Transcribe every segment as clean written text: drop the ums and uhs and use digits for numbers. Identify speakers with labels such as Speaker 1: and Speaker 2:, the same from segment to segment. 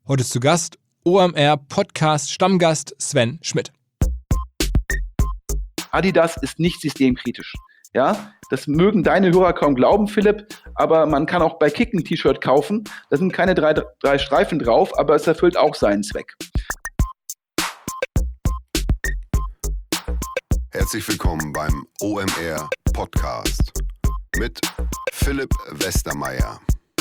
Speaker 1: Heute zu Gast OMR-Podcast-Stammgast Sven Schmidt.
Speaker 2: Adidas ist nicht systemkritisch. Ja, das mögen deine Hörer kaum glauben, Philipp, aber man kann auch bei Kick ein T-Shirt kaufen. Da sind keine drei Streifen drauf, aber es erfüllt auch seinen Zweck.
Speaker 3: Herzlich willkommen beim OMR Podcast mit Philipp Westermeier.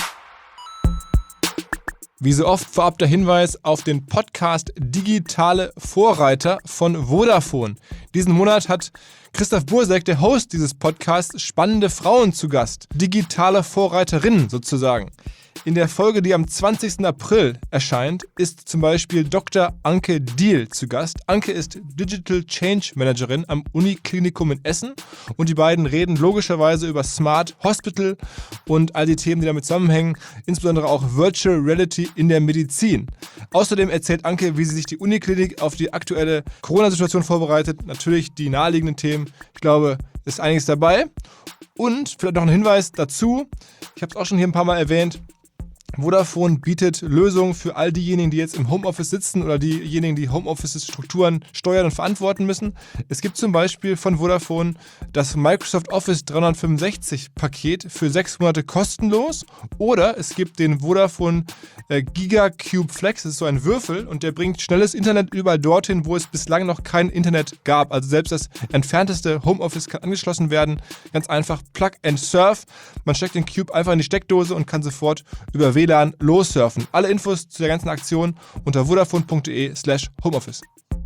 Speaker 1: Wie so oft vorab der Hinweis auf den Podcast Digitale Vorreiter von Vodafone. Diesen Monat hat Christoph Bursek, der Host dieses Podcasts, spannende Frauen zu Gast. Digitale Vorreiterinnen sozusagen. In der Folge, die am 20. April erscheint, ist zum Beispiel Dr. Anke Diehl zu Gast. Anke ist Digital Change Managerin am Uniklinikum in Essen und die beiden reden logischerweise über Smart Hospital und all die Themen, die damit zusammenhängen, insbesondere auch Virtual Reality in der Medizin. Außerdem erzählt Anke, wie sie sich die Uniklinik auf die aktuelle Corona-Situation vorbereitet. Natürlich die naheliegenden Themen. Ich glaube, ist einiges dabei. Und vielleicht noch ein Hinweis dazu, ich habe es auch schon hier ein paar Mal erwähnt, Vodafone bietet Lösungen für all diejenigen, die jetzt im Homeoffice sitzen oder diejenigen, die Homeoffice-Strukturen steuern und verantworten müssen. Es gibt zum Beispiel von Vodafone das Microsoft Office 365-Paket für 6 Monate kostenlos oder es gibt den Vodafone GigaCube Flex, das ist so ein Würfel und der bringt schnelles Internet überall dorthin, wo es bislang noch kein Internet gab. Also selbst das entfernteste Homeoffice kann angeschlossen werden. Ganz einfach Plug and Surf. Man steckt den Cube einfach in die Steckdose und kann sofort über WLAN lossurfen. Alle Infos zu der ganzen Aktion unter vodafone.de/Homeoffice.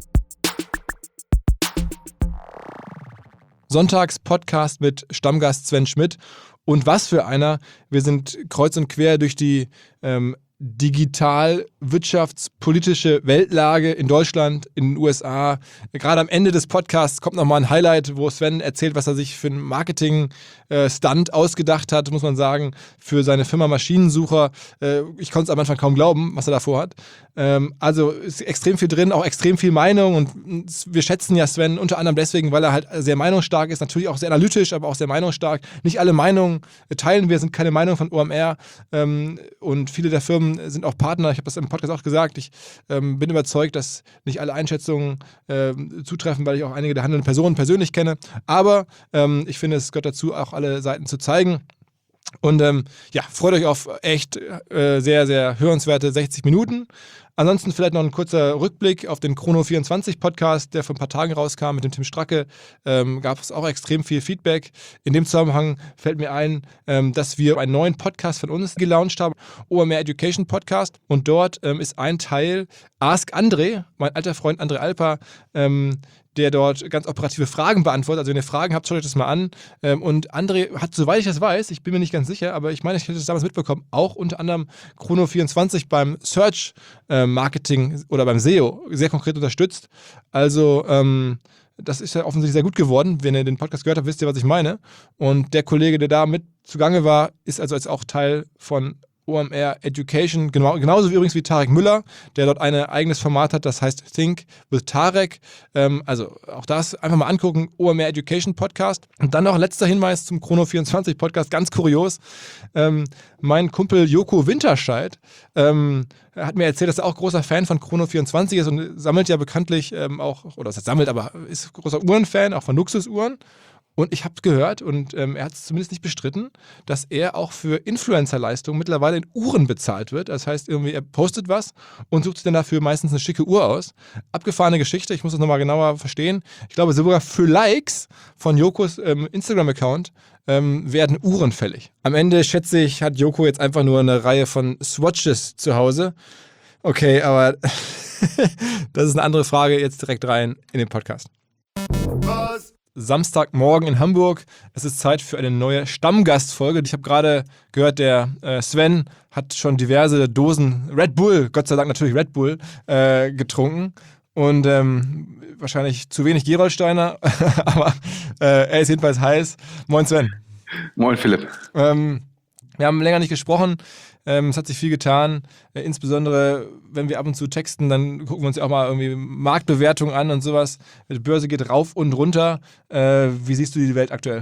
Speaker 1: Sonntags-Podcast mit Stammgast Sven Schmidt. Und was für einer. Wir sind kreuz und quer durch die digital-wirtschaftspolitische Weltlage in Deutschland, in den USA. Gerade am Ende des Podcasts kommt nochmal ein Highlight, wo Sven erzählt, was er sich für einen Marketing-Stunt ausgedacht hat, muss man sagen, für seine Firma Maschinensucher. Ich konnte es am Anfang kaum glauben, was er da vorhat. Also ist extrem viel drin, auch extrem viel Meinung und wir schätzen ja Sven unter anderem deswegen, weil er halt sehr meinungsstark ist, natürlich auch sehr analytisch, aber auch sehr meinungsstark. Nicht alle Meinungen teilen wir, sind keine Meinung von OMR und viele der Firmen sind auch Partner. Ich habe das im Podcast auch gesagt. Ich bin überzeugt, dass nicht alle Einschätzungen zutreffen, weil ich auch einige der handelnden Personen persönlich kenne. Aber ich finde, es gehört dazu, auch alle Seiten zu zeigen. Und freut euch auf echt sehr, sehr hörenswerte 60 Minuten. Ansonsten vielleicht noch ein kurzer Rückblick auf den Chrono24-Podcast, der vor ein paar Tagen rauskam mit dem Tim Stracke. Gab es auch extrem viel Feedback. In dem Zusammenhang fällt mir ein, dass wir einen neuen Podcast von uns gelauncht haben, OMR Education Podcast. Und dort ist ein Teil Ask André, mein alter Freund André Alper, der dort ganz operative Fragen beantwortet. Also wenn ihr Fragen habt, schaut euch das mal an. Und André hat, soweit ich das weiß, ich bin mir nicht ganz sicher, aber ich meine, ich hätte das damals mitbekommen, auch unter anderem Chrono24 beim Search Marketing oder beim SEO sehr konkret unterstützt. Also das ist ja offensichtlich sehr gut geworden. Wenn ihr den Podcast gehört habt, wisst ihr, was ich meine. Und der Kollege, der da mit zugange war, ist also jetzt auch Teil von OMR Education, genauso wie übrigens wie Tarek Müller, der dort ein eigenes Format hat, das heißt Think with Tarek. Also auch das einfach mal angucken, OMR Education Podcast. Und dann noch ein letzter Hinweis zum Chrono24 Podcast, ganz kurios. Mein Kumpel Joko Winterscheid hat mir erzählt, dass er auch großer Fan von Chrono24 ist und sammelt ja bekanntlich auch, oder das sammelt, aber ist großer Uhrenfan, auch von Luxusuhren. Und ich habe gehört, und er hat es zumindest nicht bestritten, dass er auch für Influencer-Leistungen mittlerweile in Uhren bezahlt wird. Das heißt, irgendwie er postet was und sucht sich dann dafür meistens eine schicke Uhr aus. Abgefahrene Geschichte, ich muss das nochmal genauer verstehen. Ich glaube, sogar für Likes von Jokos Instagram-Account werden Uhren fällig. Am Ende, schätze ich, hat Joko jetzt einfach nur eine Reihe von Swatches zu Hause. Okay, aber das ist eine andere Frage. Jetzt direkt rein in den Podcast.
Speaker 3: Was?
Speaker 1: Samstagmorgen in Hamburg. Es ist Zeit für eine neue Stammgastfolge. Ich habe gerade gehört, der Sven hat schon diverse Dosen Red Bull, Gott sei Dank natürlich Red Bull, getrunken. Und wahrscheinlich zu wenig Gerolsteiner, aber er ist jedenfalls heiß. Moin Sven.
Speaker 2: Moin Philipp.
Speaker 1: Wir haben länger nicht gesprochen. Es hat sich viel getan. Insbesondere, wenn wir ab und zu texten, dann gucken wir uns ja auch mal irgendwie Marktbewertungen an und sowas. Die Börse geht rauf und runter. Wie siehst du die Welt aktuell?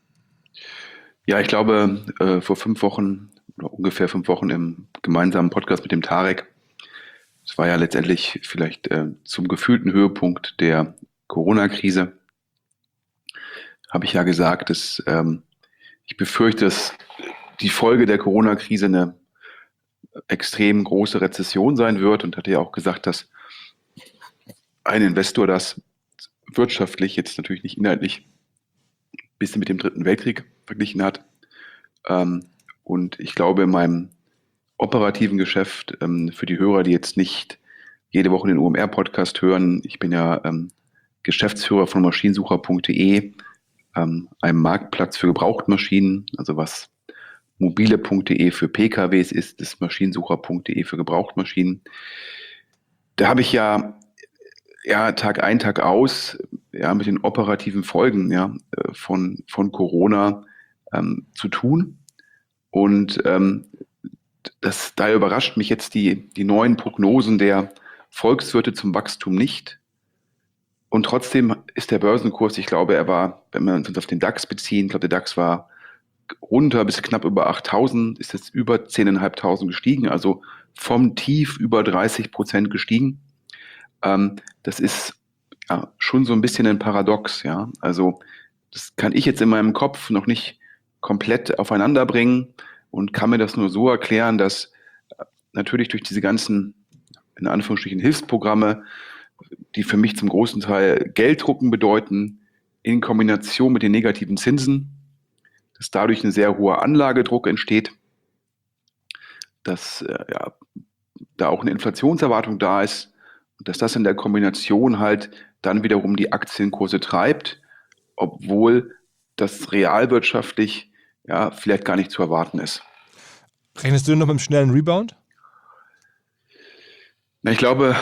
Speaker 2: Ja, ich glaube, vor 5 Wochen oder ungefähr 5 Wochen im gemeinsamen Podcast mit dem Tarek Es war ja letztendlich vielleicht zum gefühlten Höhepunkt der Corona-Krise, habe ich ja gesagt, dass ich befürchte, dass die Folge der Corona-Krise eine extrem große Rezession sein wird und hatte ja auch gesagt, dass ein Investor das wirtschaftlich, jetzt natürlich nicht inhaltlich, ein bisschen mit dem Dritten Weltkrieg verglichen hat. Und ich glaube, in meinem operativen Geschäft, für die Hörer, die jetzt nicht jede Woche den OMR-Podcast hören, ich bin ja Geschäftsführer von maschinensucher.de, einem Marktplatz für Gebrauchtmaschinen, also was mobile.de für PKWs ist maschinensucher.de für Gebrauchtmaschinen. Da habe ich ja Tag ein, Tag aus, mit den operativen Folgen von Corona zu tun. Und da überrascht mich jetzt die neuen Prognosen der Volkswirte zum Wachstum nicht. Und trotzdem ist der Börsenkurs, ich glaube, er war, wenn wir uns auf den DAX beziehen, ich glaube, der DAX war runter bis knapp über 8.000, ist jetzt über 10.500 gestiegen, also vom Tief über 30% gestiegen. Das ist schon so ein bisschen ein Paradox, ja. Also das kann ich jetzt in meinem Kopf noch nicht komplett aufeinander bringen und kann mir das nur so erklären, dass natürlich durch diese ganzen, in Anführungsstrichen, Hilfsprogramme, die für mich zum großen Teil Gelddrucken bedeuten, in Kombination mit den negativen Zinsen, dass dadurch ein sehr hoher Anlagedruck entsteht, dass da auch eine Inflationserwartung da ist und dass das in der Kombination halt dann wiederum die Aktienkurse treibt, obwohl das realwirtschaftlich vielleicht gar nicht zu erwarten ist.
Speaker 1: Rechnest du noch mit einem schnellen Rebound?
Speaker 2: Na, ich glaube,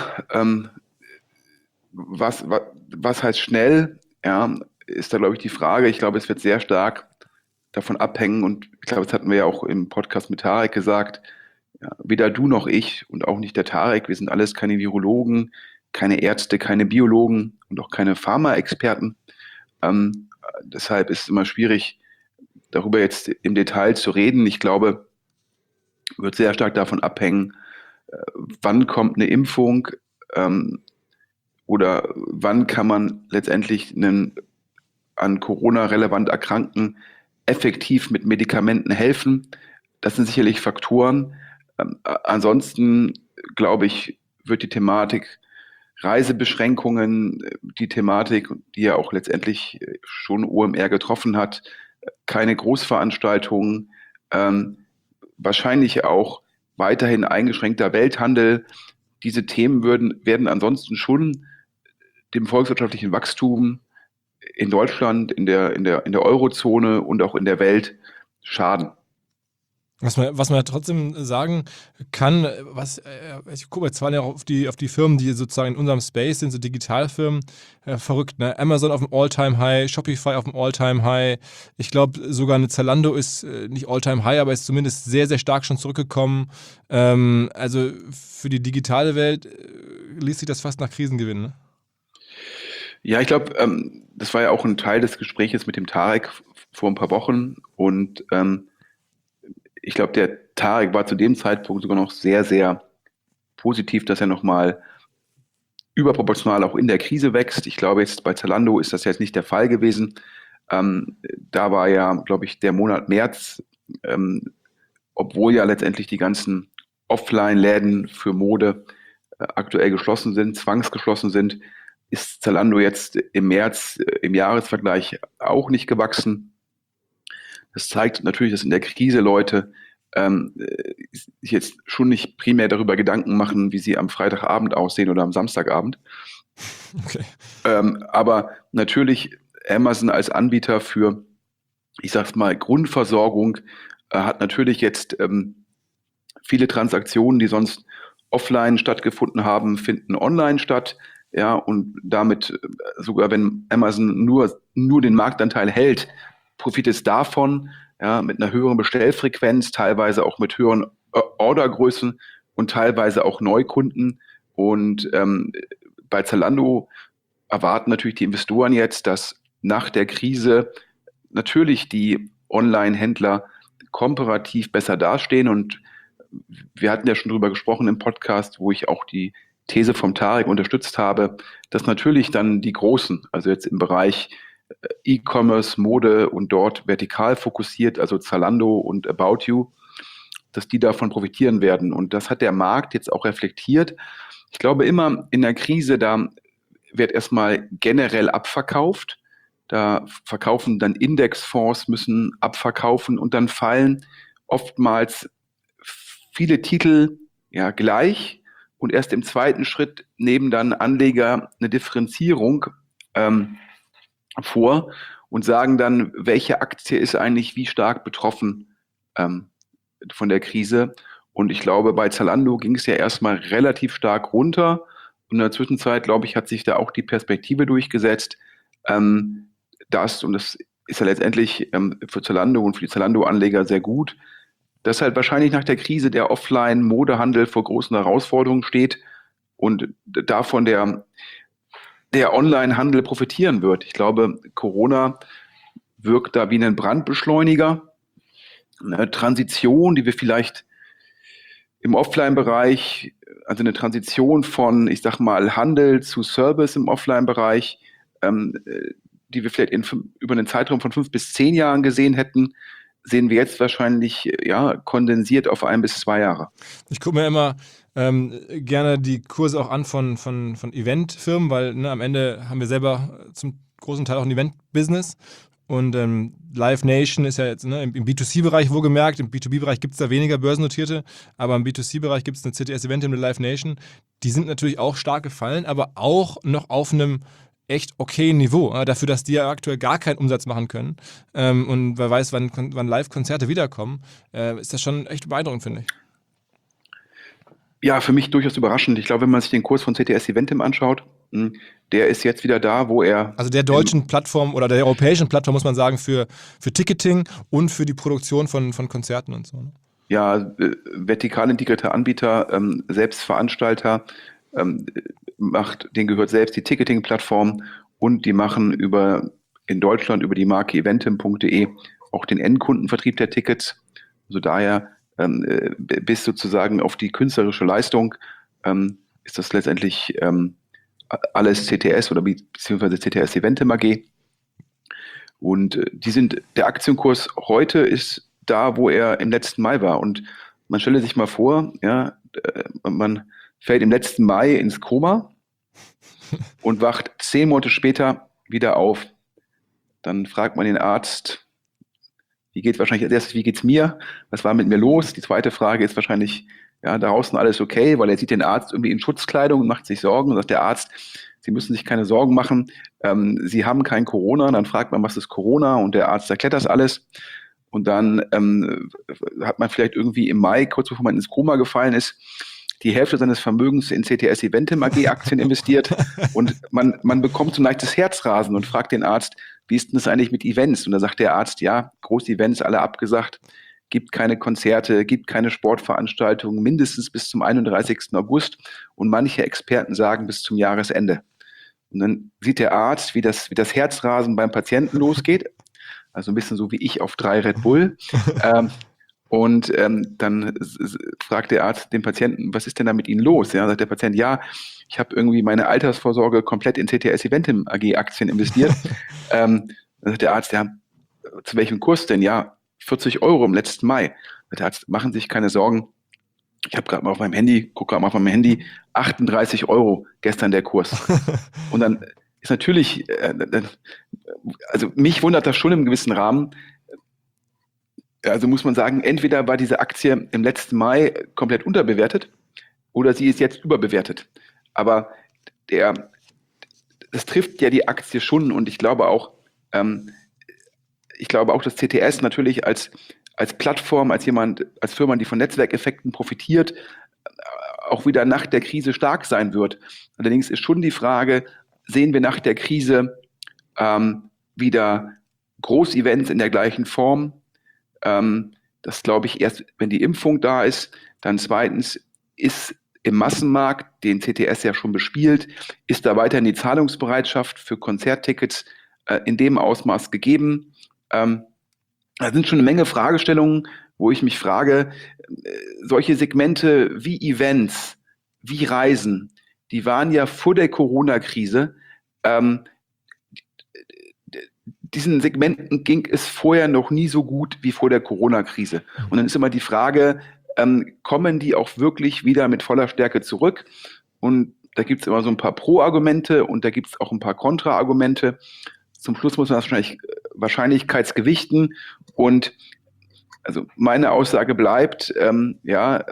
Speaker 2: was heißt schnell, ist da, glaube ich, die Frage. Ich glaube, es wird sehr stark davon abhängen und ich glaube, das hatten wir ja auch im Podcast mit Tarek gesagt, weder du noch ich und auch nicht der Tarek, wir sind alles keine Virologen, keine Ärzte, keine Biologen und auch keine Pharma-Experten. Deshalb ist es immer schwierig, darüber jetzt im Detail zu reden. Ich glaube, wird sehr stark davon abhängen, wann kommt eine Impfung oder wann kann man letztendlich einen an Corona relevant Erkrankten effektiv mit Medikamenten helfen. Das sind sicherlich Faktoren. Ansonsten, glaube ich, wird die Thematik Reisebeschränkungen, die Thematik, die ja auch letztendlich schon OMR getroffen hat, keine Großveranstaltungen, wahrscheinlich auch weiterhin eingeschränkter Welthandel. Diese Themen werden ansonsten schon dem volkswirtschaftlichen Wachstum in Deutschland, in der Eurozone und auch in der Welt schaden.
Speaker 1: Was man ja trotzdem sagen kann, ich gucke jetzt zwar auf die Firmen, die sozusagen in unserem Space sind, so Digitalfirmen, verrückt, ne? Amazon auf dem All-Time-High, Shopify auf dem All-Time-High. Ich glaube, sogar eine Zalando ist nicht All-Time-High, aber ist zumindest sehr, sehr stark schon zurückgekommen. Also für die digitale Welt liest sich das fast nach Krisengewinn, ne?
Speaker 2: Ja, ich glaube, das war ja auch ein Teil des Gespräches mit dem Tarek vor ein paar Wochen und ich glaube, der Tarek war zu dem Zeitpunkt sogar noch sehr, sehr positiv, dass er nochmal überproportional auch in der Krise wächst. Ich glaube, jetzt bei Zalando ist das jetzt nicht der Fall gewesen. Da war ja, glaube ich, der Monat März, obwohl ja letztendlich die ganzen Offline-Läden für Mode aktuell geschlossen sind, zwangsgeschlossen sind, ist Zalando jetzt im März im Jahresvergleich auch nicht gewachsen. Das zeigt natürlich, dass in der Krise Leute sich jetzt schon nicht primär darüber Gedanken machen, wie sie am Freitagabend aussehen oder am Samstagabend.
Speaker 1: Okay.
Speaker 2: Aber natürlich Amazon als Anbieter für, ich sag's mal, Grundversorgung hat natürlich jetzt viele Transaktionen, die sonst offline stattgefunden haben, finden online statt. Ja, und damit sogar wenn Amazon nur den Marktanteil hält, profitiert es davon, mit einer höheren Bestellfrequenz, teilweise auch mit höheren Ordergrößen und teilweise auch Neukunden. Und bei Zalando erwarten natürlich die Investoren jetzt, dass nach der Krise natürlich die Online-Händler komparativ besser dastehen und wir hatten ja schon drüber gesprochen im Podcast, wo ich auch die These vom Tarek unterstützt habe, dass natürlich dann die Großen, also jetzt im Bereich E-Commerce, Mode und dort vertikal fokussiert, also Zalando und About You, dass die davon profitieren werden. Und das hat der Markt jetzt auch reflektiert. Ich glaube immer in der Krise, da wird erstmal generell abverkauft. Da verkaufen dann Indexfonds, müssen abverkaufen und dann fallen oftmals viele Titel gleich und erst im zweiten Schritt nehmen dann Anleger eine Differenzierung vor und sagen dann, welche Aktie ist eigentlich wie stark betroffen von der Krise. Und ich glaube, bei Zalando ging es ja erstmal relativ stark runter. Und in der Zwischenzeit, glaube ich, hat sich da auch die Perspektive durchgesetzt, und das ist ja letztendlich für Zalando und für die Zalando-Anleger sehr gut, dass halt wahrscheinlich nach der Krise der Offline-Modehandel vor großen Herausforderungen steht und davon der Online-Handel profitieren wird. Ich glaube, Corona wirkt da wie ein Brandbeschleuniger, eine Transition, die wir vielleicht im Offline-Bereich, also eine Transition von, ich sag mal, Handel zu Service im Offline-Bereich, die wir vielleicht über einen Zeitraum von 5 bis 10 Jahren gesehen hätten, sehen wir jetzt wahrscheinlich kondensiert auf 1 bis 2 Jahre.
Speaker 1: Ich gucke mir immer gerne die Kurse auch an von Eventfirmen, weil am Ende haben wir selber zum großen Teil auch ein Event-Business. Und Live Nation ist ja jetzt im B2C-Bereich wohlgemerkt, im B2B-Bereich gibt es da weniger Börsennotierte, aber im B2C-Bereich gibt es eine CTS-Event und eine Live Nation. Die sind natürlich auch stark gefallen, aber auch noch auf einem echt okay Niveau, dafür, dass die ja aktuell gar keinen Umsatz machen können. Und wer weiß, wann Live-Konzerte wiederkommen, ist das schon echt beeindruckend, finde ich.
Speaker 2: Ja, für mich durchaus überraschend. Ich glaube, wenn man sich den Kurs von CTS Eventim anschaut, der ist jetzt wieder da, wo er...
Speaker 1: Also der deutschen Plattform oder der europäischen Plattform, muss man sagen, für Ticketing und für die Produktion von Konzerten und so. Ne?
Speaker 2: Ja, vertikal integrierter Anbieter, Selbstveranstalter, denen gehört selbst die Ticketing-Plattform und die machen in Deutschland über die Marke eventim.de auch den Endkundenvertrieb der Tickets. Also daher bis sozusagen auf die künstlerische Leistung ist das letztendlich alles CTS oder beziehungsweise CTS Eventim AG. Und der Aktienkurs heute ist da, wo er im letzten Mai war. Und man stelle sich mal vor, man fällt im letzten Mai ins Koma und wacht 10 Monate später wieder auf. Dann fragt man den Arzt, wie geht's mir? Was war mit mir los? Die zweite Frage ist wahrscheinlich, draußen alles okay, weil er sieht den Arzt irgendwie in Schutzkleidung und macht sich Sorgen und sagt der Arzt, Sie müssen sich keine Sorgen machen, Sie haben kein Corona. Dann fragt man, was ist Corona? Und der Arzt erklärt das alles. Und dann hat man vielleicht irgendwie im Mai, kurz bevor man ins Koma gefallen ist, die Hälfte seines Vermögens in CTS Eventim AG Aktien investiert und man bekommt so ein leichtes Herzrasen und fragt den Arzt, wie ist denn das eigentlich mit Events? Und da sagt der Arzt, große Events, alle abgesagt, gibt keine Konzerte, gibt keine Sportveranstaltungen, mindestens bis zum 31. August und manche Experten sagen bis zum Jahresende. Und dann sieht der Arzt, wie das Herzrasen beim Patienten losgeht, also ein bisschen so wie ich auf 3 Red Bull. Und dann fragt der Arzt den Patienten, was ist denn da mit Ihnen los? Ja, sagt der Patient, ich habe irgendwie meine Altersvorsorge komplett in CTS Eventim AG Aktien investiert. Dann sagt der Arzt, zu welchem Kurs denn? 40 Euro im letzten Mai. Der Arzt, machen Sie sich keine Sorgen. Ich habe gerade mal gucke gerade mal auf meinem Handy, 38 Euro gestern der Kurs. Und dann ist natürlich, also mich wundert das schon im gewissen Rahmen. Also muss man sagen, entweder war diese Aktie im letzten Mai komplett unterbewertet oder sie ist jetzt überbewertet. Aber das trifft ja die Aktie schon und ich glaube auch, dass CTS natürlich als Plattform, als Firma, die von Netzwerkeffekten profitiert, auch wieder nach der Krise stark sein wird. Allerdings ist schon die Frage, sehen wir nach der Krise wieder Großevents in der gleichen Form? Das glaube ich erst, wenn die Impfung da ist. Dann zweitens ist im Massenmarkt, den CTS ja schon bespielt, ist da weiterhin die Zahlungsbereitschaft für Konzerttickets in dem Ausmaß gegeben. Da sind schon eine Menge Fragestellungen, wo ich mich frage, solche Segmente wie Events, wie Reisen, die waren ja vor der Corona-Krise, diesen Segmenten ging es vorher noch nie so gut wie vor der Corona-Krise. Und dann ist immer die Frage, kommen die auch wirklich wieder mit voller Stärke zurück? Und da gibt es immer so ein paar Pro-Argumente und da gibt es auch ein paar Kontra-Argumente. Zum Schluss muss man das wahrscheinlichkeitsgewichten. Und also meine Aussage bleibt, wir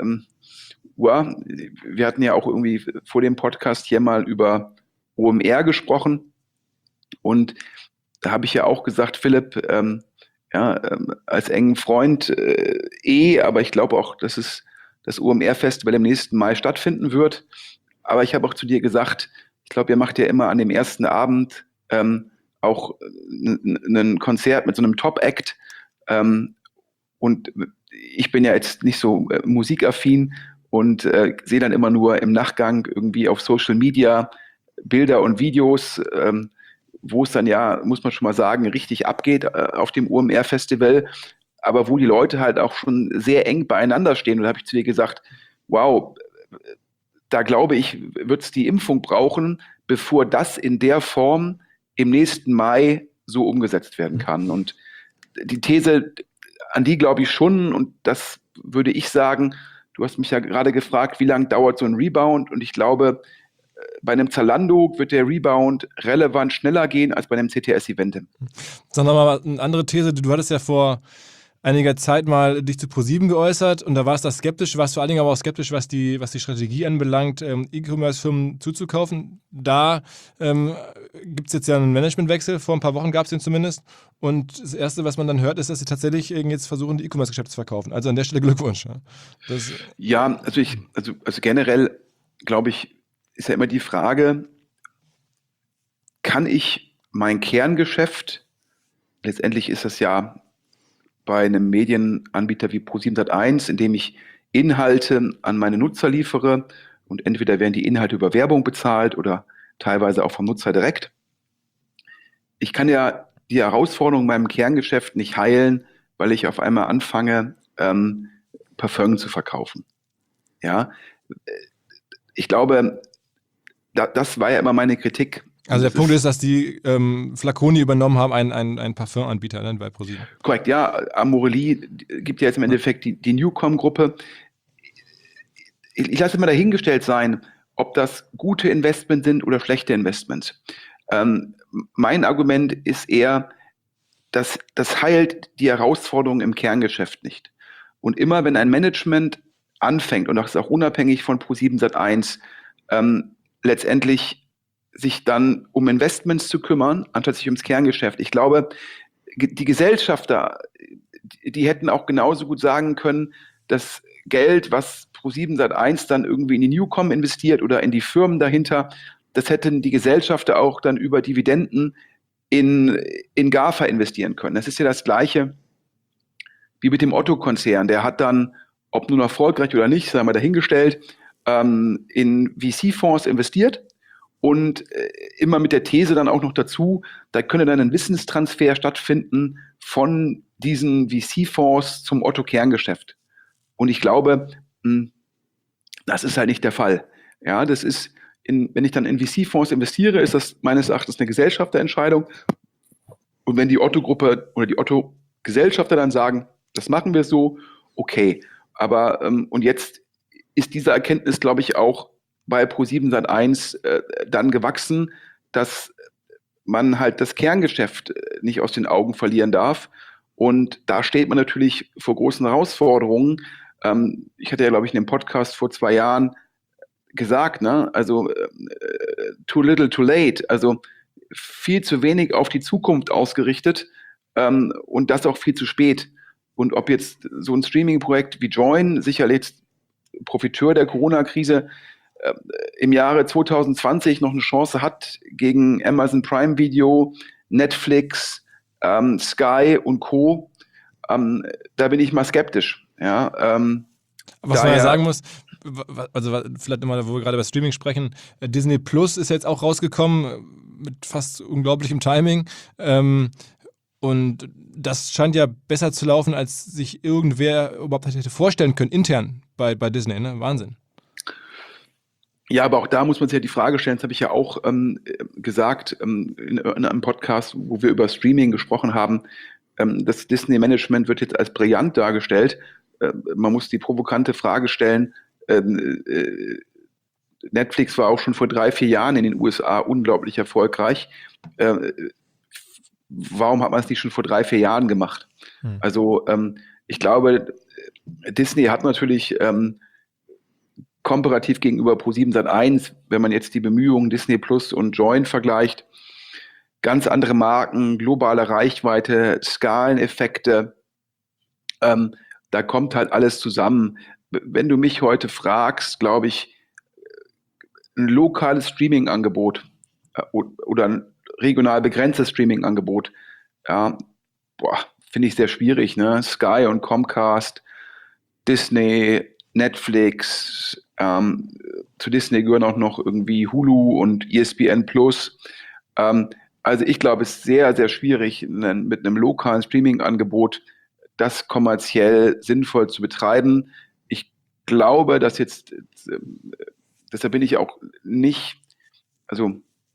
Speaker 2: hatten ja auch irgendwie vor dem Podcast hier mal über OMR gesprochen. Und da habe ich ja auch gesagt, Philipp, als engen Freund aber ich glaube auch, dass das OMR-Festival im nächsten Mai stattfinden wird. Aber ich habe auch zu dir gesagt, ich glaube, ihr macht ja immer an dem ersten Abend auch ein Konzert mit so einem Top-Act. Und ich bin ja jetzt nicht so musikaffin und sehe dann immer nur im Nachgang irgendwie auf Social Media Bilder und Videos, wo es dann ja, muss man schon mal sagen, richtig abgeht auf dem OMR-Festival, aber wo die Leute halt auch schon sehr eng beieinander stehen. Und da habe ich zu dir gesagt, wow, da glaube ich, wird es die Impfung brauchen, bevor das in der Form im nächsten Mai so umgesetzt werden kann. Und die These, an die glaube ich schon, und das würde ich sagen, du hast mich ja gerade gefragt, wie lange dauert so ein Rebound, und ich glaube, bei einem Zalando wird der Rebound relevant schneller gehen als bei einem CTS-Event.
Speaker 1: Sag nochmal eine andere These, du hattest ja vor einiger Zeit mal dich zu ProSieben geäußert und da warst du skeptisch, warst vor allen Dingen aber auch skeptisch, was die Strategie anbelangt, E-Commerce-Firmen zuzukaufen. Da gibt es jetzt ja einen Managementwechsel, vor ein paar Wochen gab es den zumindest, und das Erste, was man dann hört, ist, dass sie tatsächlich jetzt versuchen, die E-Commerce-Geschäfte zu verkaufen. Also an der Stelle Glückwunsch.
Speaker 2: Also generell glaube ich, ist ja immer die Frage, kann ich mein Kerngeschäft, letztendlich ist das ja bei einem Medienanbieter wie ProSiebenSat.1, in dem ich Inhalte an meine Nutzer liefere und entweder werden die Inhalte über Werbung bezahlt oder teilweise auch vom Nutzer direkt. Ich kann ja die Herausforderung in meinem Kerngeschäft nicht heilen, weil ich auf einmal anfange, Parfüm zu verkaufen. Ja, ich glaube, das war ja immer meine Kritik.
Speaker 1: Also der Punkt ist, dass die Flaconi übernommen haben, einen Parfümanbieter bei ProSieben.
Speaker 2: Korrekt, ja. Amorelie gibt ja jetzt im Endeffekt die Newcom-Gruppe. Ich lasse mal dahingestellt sein, ob das gute Investments sind oder schlechte Investments. Mein Argument ist eher, dass das heilt die Herausforderung im Kerngeschäft nicht. Und immer wenn ein Management anfängt, und das ist auch unabhängig von ProSiebenSat.1, letztendlich sich dann um Investments zu kümmern, anstatt sich ums Kerngeschäft. Ich glaube, die Gesellschafter, die hätten auch genauso gut sagen können, das Geld, was ProSiebenSat.1 dann irgendwie in die Newcom investiert oder in die Firmen dahinter, das hätten die Gesellschafter auch dann über Dividenden in GAFA investieren können. Das ist ja das Gleiche wie mit dem Otto-Konzern. Der hat dann, ob nun erfolgreich oder nicht, sagen wir dahingestellt, in VC-Fonds investiert und immer mit der These dann auch noch dazu, da könne dann ein Wissenstransfer stattfinden von diesen VC-Fonds zum Otto-Kerngeschäft. Und ich glaube, das ist halt nicht der Fall. Ja, das ist, wenn ich dann in VC-Fonds investiere, ist das meines Erachtens eine Gesellschafterentscheidung. Und wenn die Otto-Gruppe oder die Otto-Gesellschafter dann sagen, das machen wir so, okay. Aber, und jetzt ist diese Erkenntnis, glaube ich, auch bei ProSiebenSat.1 dann gewachsen, dass man halt das Kerngeschäft nicht aus den Augen verlieren darf. Und da steht man natürlich vor großen Herausforderungen. Ich hatte ja, glaube ich, in dem Podcast vor 2 Jahren gesagt, ne? Also too little, too late. Also viel zu wenig auf die Zukunft ausgerichtet und das auch viel zu spät. Und ob jetzt so ein Streaming-Projekt wie Joyn, sicherlich Profiteur der Corona-Krise, im Jahre 2020 noch eine Chance hat gegen Amazon Prime Video, Netflix, Sky und Co., da bin ich mal skeptisch. Ja,
Speaker 1: was man ja sagen muss, also vielleicht nochmal, wo wir gerade über Streaming sprechen, Disney Plus ist jetzt auch rausgekommen mit fast unglaublichem Timing. Und das scheint ja besser zu laufen, als sich irgendwer überhaupt hätte vorstellen können, intern bei Disney. Ne? Wahnsinn.
Speaker 2: Ja, aber auch da muss man sich ja die Frage stellen, das habe ich ja auch gesagt in einem Podcast, wo wir über Streaming gesprochen haben. Das Disney-Management wird jetzt als brillant dargestellt. Man muss die provokante Frage stellen, Netflix war auch schon vor 3-4 Jahren in den USA unglaublich erfolgreich. Warum hat man es nicht schon vor 3-4 Jahren gemacht? Also ich glaube, Disney hat natürlich komparativ gegenüber Pro7 Sat.1, wenn man jetzt die Bemühungen Disney Plus und Joyn vergleicht, ganz andere Marken, globale Reichweite, Skaleneffekte, da kommt halt alles zusammen. Wenn du mich heute fragst, glaube ich, ein lokales Streaming-Angebot oder ein regional begrenztes Streaming-Angebot, ja, finde ich sehr schwierig. Ne? Sky und Comcast, Disney, Netflix, zu Disney gehören auch noch irgendwie Hulu und ESPN Plus. Also ich glaube, es ist sehr, sehr schwierig, mit einem lokalen Streaming-Angebot das kommerziell sinnvoll zu betreiben. Ich glaube, dass jetzt, deshalb bin ich auch nicht, also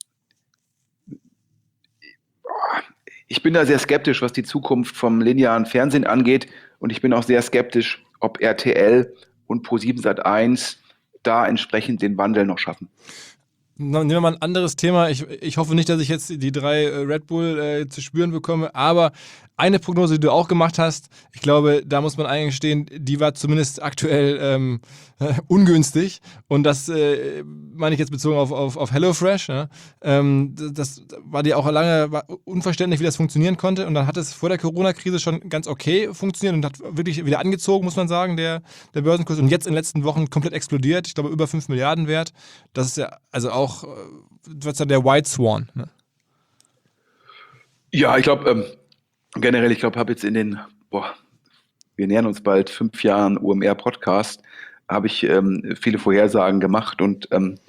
Speaker 2: ich bin da sehr skeptisch, was die Zukunft vom linearen Fernsehen angeht, und ich bin auch sehr skeptisch, ob RTL und Pro7 Sat.1 da entsprechend den Wandel noch schaffen.
Speaker 1: Nehmen wir mal ein anderes Thema. Ich hoffe nicht, dass ich jetzt die 3 Red Bull zu spüren bekomme, aber eine Prognose, die du auch gemacht hast, ich glaube, da muss man eingestehen, die war zumindest aktuell ungünstig, und das meine ich jetzt bezogen auf HelloFresh. Ja? Das war dir auch lange unverständlich, wie das funktionieren konnte, und dann hat es vor der Corona-Krise schon ganz okay funktioniert und hat wirklich wieder angezogen, muss man sagen, der Börsenkurs, und jetzt in den letzten Wochen komplett explodiert. Ich glaube, über 5 Milliarden wert. Das ist ja also auch der White Swan. Ne?
Speaker 2: Ja, ich glaube, generell, habe jetzt in den, wir nähern uns bald 5 Jahren OMR-Podcast, habe ich viele Vorhersagen gemacht, und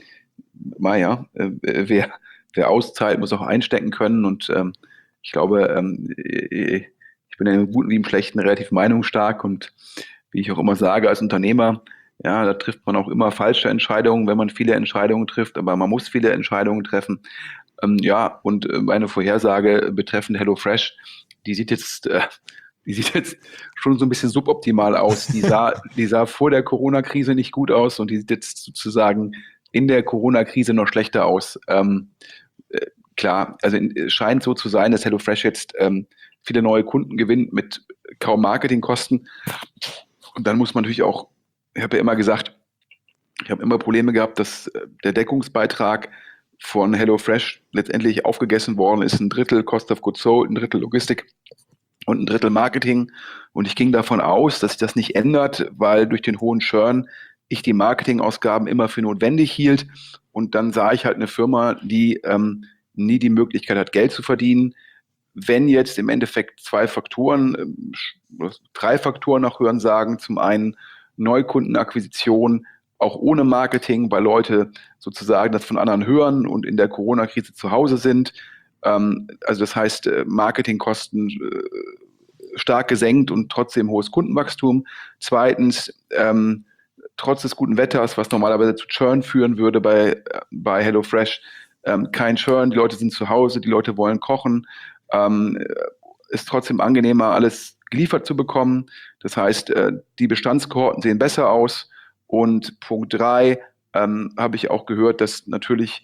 Speaker 2: wer auszahlt, muss auch einstecken können, und ich glaube, ich bin im Guten wie im Schlechten relativ meinungsstark, und wie ich auch immer sage, als Unternehmer, ja, da trifft man auch immer falsche Entscheidungen, wenn man viele Entscheidungen trifft, aber man muss viele Entscheidungen treffen. Ja, und meine Vorhersage betreffend HelloFresh, die sieht jetzt schon so ein bisschen suboptimal aus. Die sah vor der Corona-Krise nicht gut aus, und die sieht jetzt sozusagen in der Corona-Krise noch schlechter aus. Klar, also es scheint so zu sein, dass HelloFresh jetzt viele neue Kunden gewinnt mit kaum Marketingkosten. Und dann muss man natürlich auch, ich habe ja immer gesagt, ich habe immer Probleme gehabt, dass der Deckungsbeitrag von HelloFresh letztendlich aufgegessen worden ist. 1/3 Cost of Goods Sold, 1/3 Logistik und 1/3 Marketing. Und ich ging davon aus, dass sich das nicht ändert, weil durch den hohen Churn ich die Marketingausgaben immer für notwendig hielt. Und dann sah ich halt eine Firma, die nie die Möglichkeit hat, Geld zu verdienen. Wenn jetzt im Endeffekt 3 Faktoren nach Hören sagen, zum einen Neukundenakquisition, auch ohne Marketing, weil Leute sozusagen das von anderen hören und in der Corona-Krise zu Hause sind. Also das heißt, Marketingkosten stark gesenkt und trotzdem hohes Kundenwachstum. Zweitens, trotz des guten Wetters, was normalerweise zu Churn führen würde bei HelloFresh, kein Churn, die Leute sind zu Hause, die Leute wollen kochen, ist trotzdem angenehmer, alles geliefert zu bekommen. Das heißt, die Bestandskohorten sehen besser aus. Und Punkt 3, habe ich auch gehört, dass natürlich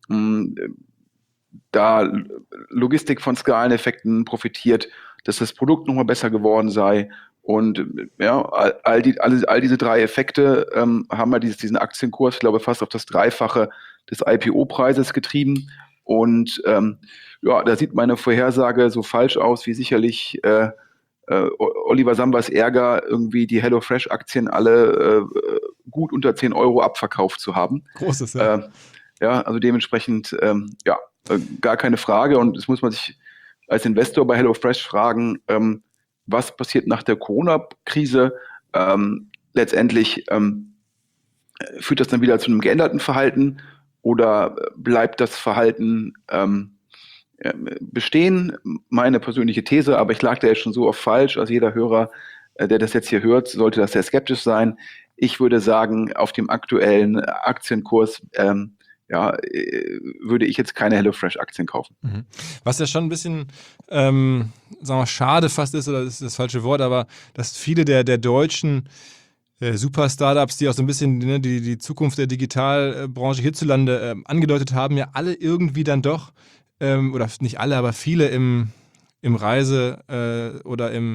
Speaker 2: da Logistik von Skaleneffekten profitiert, dass das Produkt nochmal besser geworden sei. Und ja, all diese 3 Effekte haben ja diesen Aktienkurs, ich glaube, fast auf das 3-fache des IPO-Preises getrieben. Und ja, da sieht meine Vorhersage so falsch aus, wie sicherlich Oliver Sambas Ärger, irgendwie die HelloFresh-Aktien alle gut unter 10 Euro abverkauft zu haben.
Speaker 1: Großes, ja.
Speaker 2: Ja, also dementsprechend, ja, gar keine Frage. Und das muss man sich als Investor bei HelloFresh fragen, was passiert nach der Corona-Krise? Letztendlich führt das dann wieder zu einem geänderten Verhalten, oder bleibt das Verhalten bestehen, meine persönliche These, aber ich lag da jetzt schon so oft falsch. Also jeder Hörer, der das jetzt hier hört, sollte das sehr skeptisch sein. Ich würde sagen, auf dem aktuellen Aktienkurs würde ich jetzt keine HelloFresh-Aktien kaufen.
Speaker 1: Was ja schon ein bisschen, sagen wir, schade fast ist, oder das ist das falsche Wort, aber dass viele der deutschen Super-Startups, die auch so ein bisschen die Zukunft der Digitalbranche hierzulande angedeutet haben, ja alle irgendwie dann doch, oder nicht alle, aber viele im Reise- oder im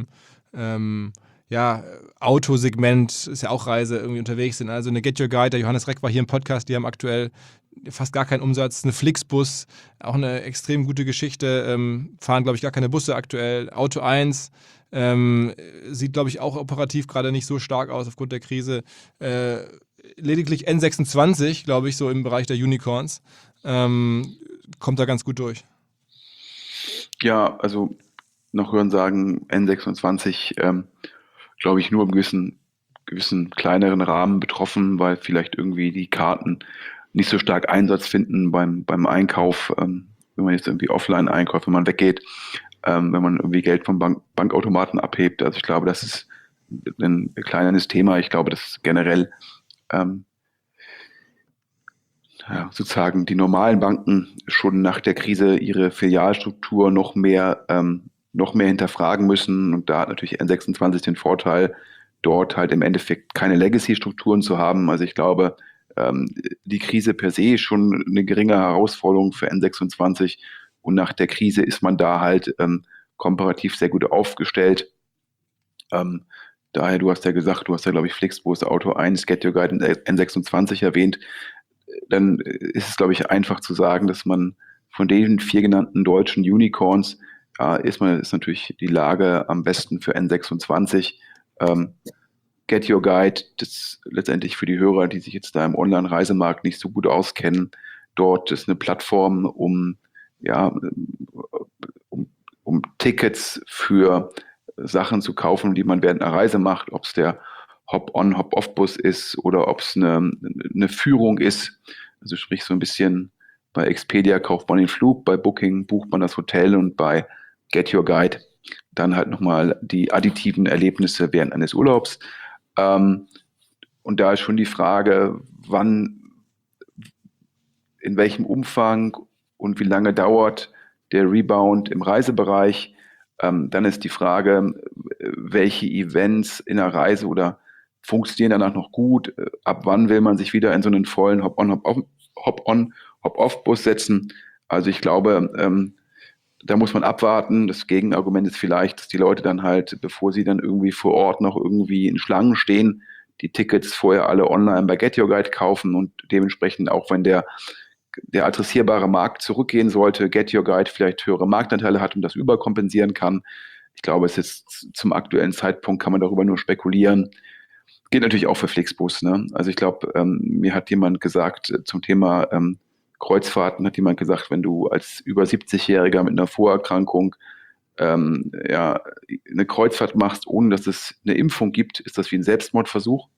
Speaker 1: Autosegment, ist ja auch Reise, irgendwie unterwegs sind. Also eine Get Your Guide, der Johannes Reck war hier im Podcast, die haben aktuell fast gar keinen Umsatz. Eine Flixbus, auch eine extrem gute Geschichte, fahren, glaube ich, gar keine Busse aktuell. Auto 1 sieht, glaube ich, auch operativ gerade nicht so stark aus aufgrund der Krise. Lediglich N26, glaube ich, so im Bereich der Unicorns, kommt da ganz gut durch.
Speaker 2: Ja, also noch hören sagen, N26, glaube ich, nur im gewissen kleineren Rahmen betroffen, weil vielleicht irgendwie die Karten nicht so stark Einsatz finden beim Einkauf, wenn man jetzt irgendwie offline einkauft, wenn man weggeht, wenn man irgendwie Geld vom Bankautomaten abhebt. Also ich glaube, das ist ein kleines Thema. Ich glaube, dass generell sozusagen die normalen Banken schon nach der Krise ihre Filialstruktur noch mehr hinterfragen müssen. Und da hat natürlich N26 den Vorteil, dort halt im Endeffekt keine Legacy-Strukturen zu haben. Also ich glaube, die Krise per se ist schon eine geringe Herausforderung für N26. Und nach der Krise ist man da halt komparativ sehr gut aufgestellt. Daher, du hast ja, glaube ich, Flixbus, Auto 1, Get Your Guide und N26 erwähnt. Dann ist es, glaube ich, einfach zu sagen, dass man von den 4 genannten deutschen Unicorns ist natürlich die Lage am besten für N26. Get Your Guide, das letztendlich für die Hörer, die sich jetzt da im Online-Reisemarkt nicht so gut auskennen, dort ist eine Plattform, um Tickets für Sachen zu kaufen, die man während einer Reise macht, ob es der Hop-on, Hop-off-Bus ist oder ob es eine Führung ist. Also sprich so ein bisschen, bei Expedia kauft man den Flug, bei Booking bucht man das Hotel und bei Get Your Guide dann halt nochmal die additiven Erlebnisse während eines Urlaubs. Und da ist schon die Frage, wann, in welchem Umfang und wie lange dauert der Rebound im Reisebereich. Dann ist die Frage, welche Events in der Reise oder funktionieren danach noch gut? Ab wann will man sich wieder in so einen vollen Hop-on-Hop-off-Bus setzen? Also ich glaube, da muss man abwarten. Das Gegenargument ist vielleicht, dass die Leute dann halt, bevor sie dann irgendwie vor Ort noch irgendwie in Schlangen stehen, die Tickets vorher alle online bei Get Your Guide kaufen und dementsprechend auch, wenn der adressierbare Markt zurückgehen sollte, Get Your Guide vielleicht höhere Marktanteile hat und das überkompensieren kann. Ich glaube, es ist zum aktuellen Zeitpunkt, kann man darüber nur spekulieren. Geht natürlich auch für Flixbus, ne? Also ich glaube, mir hat jemand gesagt zum Thema Kreuzfahrten, hat jemand gesagt, wenn du als über 70-Jähriger mit einer Vorerkrankung eine Kreuzfahrt machst, ohne dass es eine Impfung gibt, ist das wie ein Selbstmordversuch.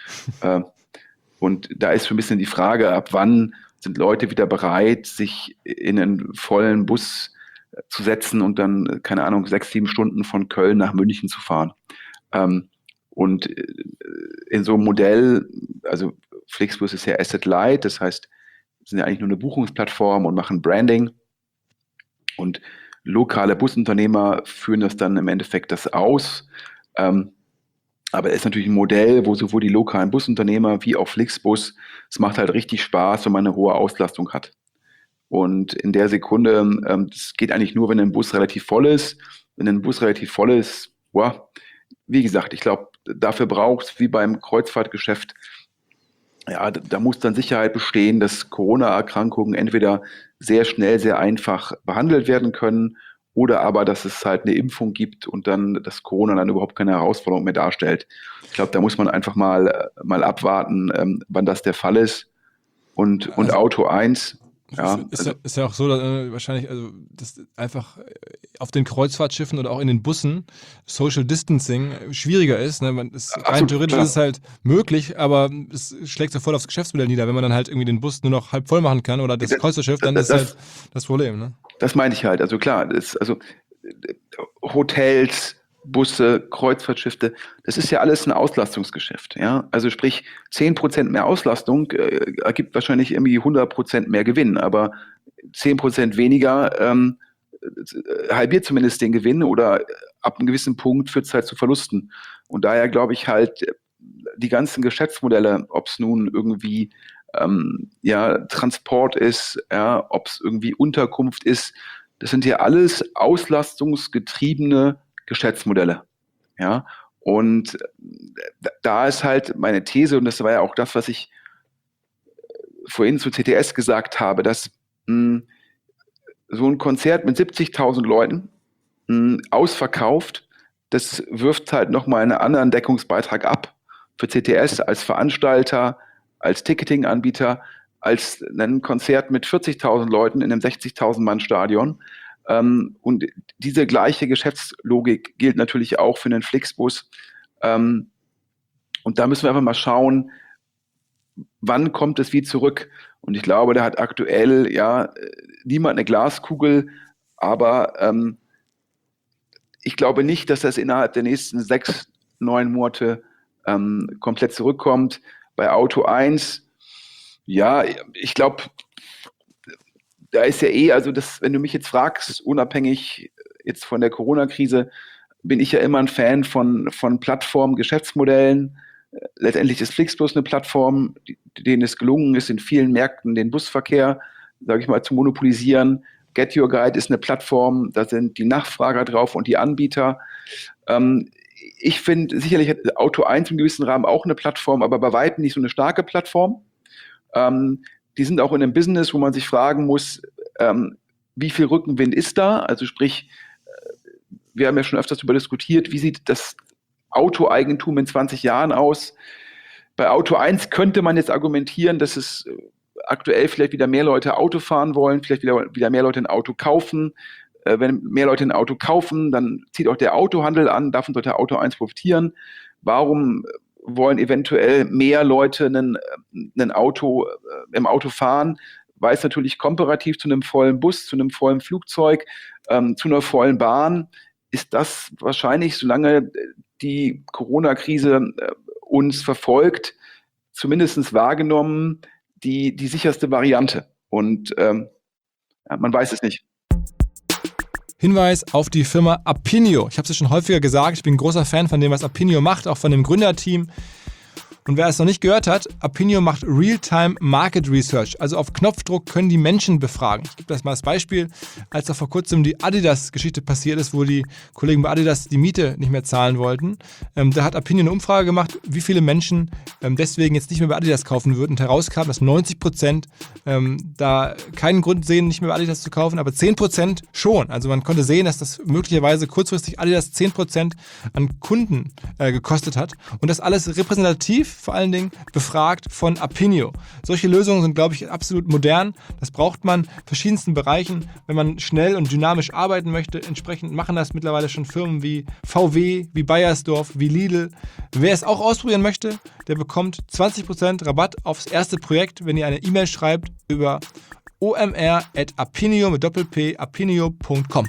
Speaker 2: Und da ist schon ein bisschen die Frage, ab wann sind Leute wieder bereit, sich in einen vollen Bus zu setzen und dann, keine Ahnung, 6-7 Stunden von Köln nach München zu fahren. Und in so einem Modell, also Flixbus ist ja Asset Light, das heißt, sind ja eigentlich nur eine Buchungsplattform und machen Branding. Und lokale Busunternehmer führen das dann im Endeffekt das aus. Aber es ist natürlich ein Modell, wo sowohl die lokalen Busunternehmer wie auch Flixbus, es macht halt richtig Spaß, wenn man eine hohe Auslastung hat. Und in der Sekunde, das geht eigentlich nur, wenn ein Bus relativ voll ist. Wenn ein Bus relativ voll ist, wie gesagt, ich glaube, dafür braucht es, wie beim Kreuzfahrtgeschäft, da muss dann Sicherheit bestehen, dass Corona-Erkrankungen entweder sehr schnell, sehr einfach behandelt werden können oder aber, dass es halt eine Impfung gibt und dann, dass Corona dann überhaupt keine Herausforderung mehr darstellt. Ich glaube, da muss man einfach mal abwarten, wann das der Fall ist. Und Auto 1, Ja,
Speaker 1: Ist ja auch so, dass, wahrscheinlich, also das einfach auf den Kreuzfahrtschiffen oder auch in den Bussen Social Distancing schwieriger ist. Ne? Rein
Speaker 2: absolut,
Speaker 1: theoretisch
Speaker 2: klar.
Speaker 1: ist es halt möglich, aber es schlägt sofort aufs Geschäftsmodell nieder. Wenn man dann halt irgendwie den Bus nur noch halb voll machen kann oder das Kreuzfahrtschiff, dann ist halt das Problem. Ne?
Speaker 2: Das meine ich halt. Also klar, Hotels, Busse, Kreuzfahrtschiffe, das ist ja alles ein Auslastungsgeschäft. Ja? Also sprich, 10% mehr Auslastung ergibt wahrscheinlich irgendwie 100% mehr Gewinn, aber 10% weniger halbiert zumindest den Gewinn oder ab einem gewissen Punkt führt es halt zu Verlusten. Und daher glaube ich halt, die ganzen Geschäftsmodelle, ob es nun irgendwie Transport ist, ja, ob es irgendwie Unterkunft ist, das sind ja alles auslastungsgetriebene Geschäftsmodelle. Ja? Und da ist halt meine These, und das war ja auch das, was ich vorhin zu CTS gesagt habe, dass so ein Konzert mit 70.000 Leuten ausverkauft, das wirft halt nochmal einen anderen Deckungsbeitrag ab für CTS als Veranstalter, als Ticketing-Anbieter, als ein Konzert mit 40.000 Leuten in einem 60.000-Mann-Stadion. Und diese gleiche Geschäftslogik gilt natürlich auch für einen Flixbus. Und da müssen wir einfach mal schauen, wann kommt es wie zurück? Und ich glaube, da hat aktuell niemand eine Glaskugel, aber ich glaube nicht, dass das innerhalb der nächsten 6, 9 Monate komplett zurückkommt. Bei Auto 1, ja, ich glaube, da ist ja also das, wenn du mich jetzt fragst, unabhängig jetzt von der Corona-Krise, bin ich ja immer ein Fan von Plattformen, Geschäftsmodellen. Letztendlich ist Flixbus eine Plattform, denen es gelungen ist, in vielen Märkten den Busverkehr, sage ich mal, zu monopolisieren. Get Your Guide ist eine Plattform, da sind die Nachfrager drauf und die Anbieter. Ich finde sicherlich hat Auto 1 im gewissen Rahmen auch eine Plattform, aber bei weitem nicht so eine starke Plattform. Die sind auch in einem Business, wo man sich fragen muss, wie viel Rückenwind ist da? Also sprich, wir haben ja schon öfters darüber diskutiert, wie sieht das Autoeigentum in 20 Jahren aus? Bei Auto 1 könnte man jetzt argumentieren, dass es aktuell vielleicht wieder mehr Leute Auto fahren wollen, vielleicht wieder mehr Leute ein Auto kaufen. Wenn mehr Leute ein Auto kaufen, dann zieht auch der Autohandel an, davon sollte Auto 1 profitieren. Warum wollen eventuell mehr Leute ein Auto im Auto fahren, weil es natürlich komparativ zu einem vollen Bus, zu einem vollen Flugzeug, zu einer vollen Bahn, ist das wahrscheinlich, solange die Corona-Krise uns verfolgt, zumindest wahrgenommen, die sicherste Variante. Und man weiß es nicht.
Speaker 1: Hinweis auf die Firma Apinio. Ich habe es ja schon häufiger gesagt, ich bin ein großer Fan von dem, was Apinio macht, auch von dem Gründerteam. Und wer es noch nicht gehört hat, Apinio macht Real-Time Market Research. Also auf Knopfdruck können die Menschen befragen. Ich gebe das mal als Beispiel, als da vor kurzem die Adidas-Geschichte passiert ist, wo die Kollegen bei Adidas die Miete nicht mehr zahlen wollten. Da hat Apinio eine Umfrage gemacht, wie viele Menschen deswegen jetzt nicht mehr bei Adidas kaufen würden. Und herauskam, dass 90% da keinen Grund sehen, nicht mehr bei Adidas zu kaufen, aber 10% schon. Also man konnte sehen, dass das möglicherweise kurzfristig Adidas 10% an Kunden gekostet hat. Und das alles repräsentativ vor allen Dingen befragt von Apinio. Solche Lösungen sind, glaube ich, absolut modern. Das braucht man in verschiedensten Bereichen, wenn man schnell und dynamisch arbeiten möchte. Entsprechend machen das mittlerweile schon Firmen wie VW, wie Bayersdorf, wie Lidl. Wer es auch ausprobieren möchte, der bekommt 20% Rabatt aufs erste Projekt, wenn ihr eine E-Mail schreibt über omr@apinio mit Doppel-P, apinio.com.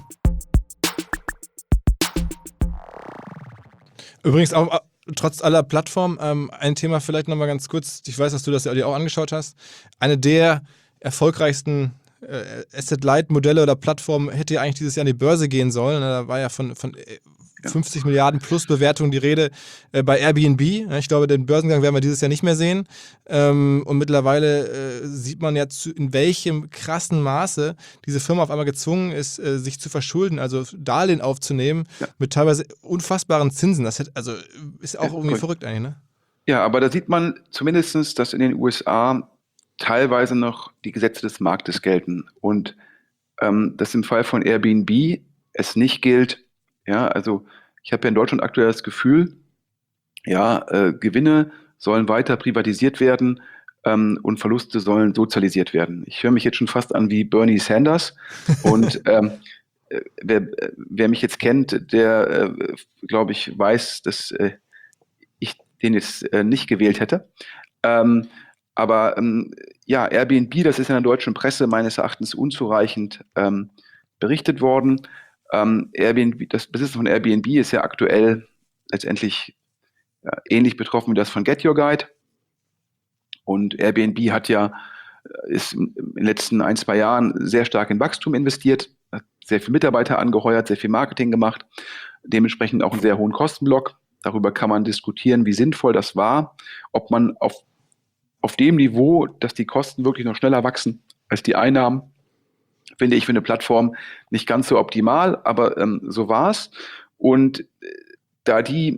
Speaker 1: Übrigens auch trotz aller Plattformen, ein Thema vielleicht nochmal ganz kurz. Ich weiß, dass du das ja dir auch angeschaut hast. Eine der erfolgreichsten Asset-Light-Modelle oder Plattformen hätte ja eigentlich dieses Jahr an die Börse gehen sollen. Da war ja von 50 Milliarden plus Bewertung die Rede bei Airbnb. Ich glaube, den Börsengang werden wir dieses Jahr nicht mehr sehen. Und mittlerweile sieht man ja, in welchem krassen Maße diese Firma auf einmal gezwungen ist, sich zu verschulden, also Darlehen aufzunehmen mit teilweise unfassbaren Zinsen. Das ist auch irgendwie verrückt eigentlich, ne?
Speaker 2: Ja, aber da sieht man zumindest, dass in den USA teilweise noch die Gesetze des Marktes gelten und dass im Fall von Airbnb es nicht gilt. Ja, also ich habe ja in Deutschland aktuell das Gefühl, Gewinne sollen weiter privatisiert werden. und Verluste sollen sozialisiert werden. Ich höre mich jetzt schon fast an wie Bernie Sanders und wer mich jetzt kennt, der, glaube ich, weiß, dass ich den jetzt nicht gewählt hätte. Aber ja, Airbnb, das ist in der deutschen Presse meines Erachtens unzureichend berichtet worden. Airbnb, das Business von Airbnb ist ja aktuell letztendlich ähnlich betroffen wie das von Get Your Guide. Und Airbnb ist in den letzten 1-2 Jahren sehr stark in Wachstum investiert, hat sehr viele Mitarbeiter angeheuert, sehr viel Marketing gemacht, dementsprechend auch einen sehr hohen Kostenblock. Darüber kann man diskutieren, wie sinnvoll das war, ob man auf dem Niveau, dass die Kosten wirklich noch schneller wachsen als die Einnahmen, finde ich für eine Plattform nicht ganz so optimal, aber so war es. Und die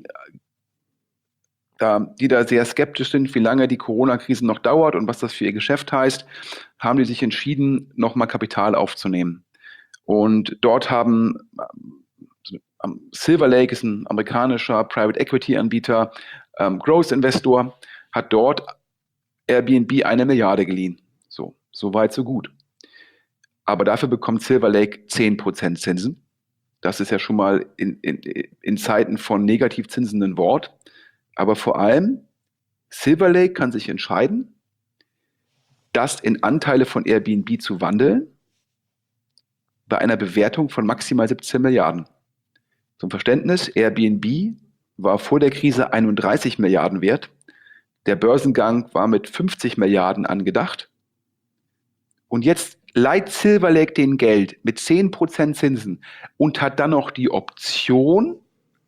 Speaker 2: da sehr skeptisch sind, wie lange die Corona-Krise noch dauert und was das für ihr Geschäft heißt, haben die sich entschieden, nochmal Kapital aufzunehmen. Und dort haben Silver Lake, ist ein amerikanischer Private Equity Anbieter, Growth Investor, hat dort Airbnb 1 Milliarde geliehen. So weit, so gut. Aber dafür bekommt Silver Lake 10% Zinsen. Das ist ja schon mal in Zeiten von Negativzinsen ein Wort. Aber vor allem, Silver Lake kann sich entscheiden, das in Anteile von Airbnb zu wandeln, bei einer Bewertung von maximal 17 Milliarden. Zum Verständnis, Airbnb war vor der Krise 31 Milliarden wert. Der Börsengang war mit 50 Milliarden angedacht. Und jetzt leiht Silver Lake den Geld mit 10% Zinsen und hat dann noch die Option,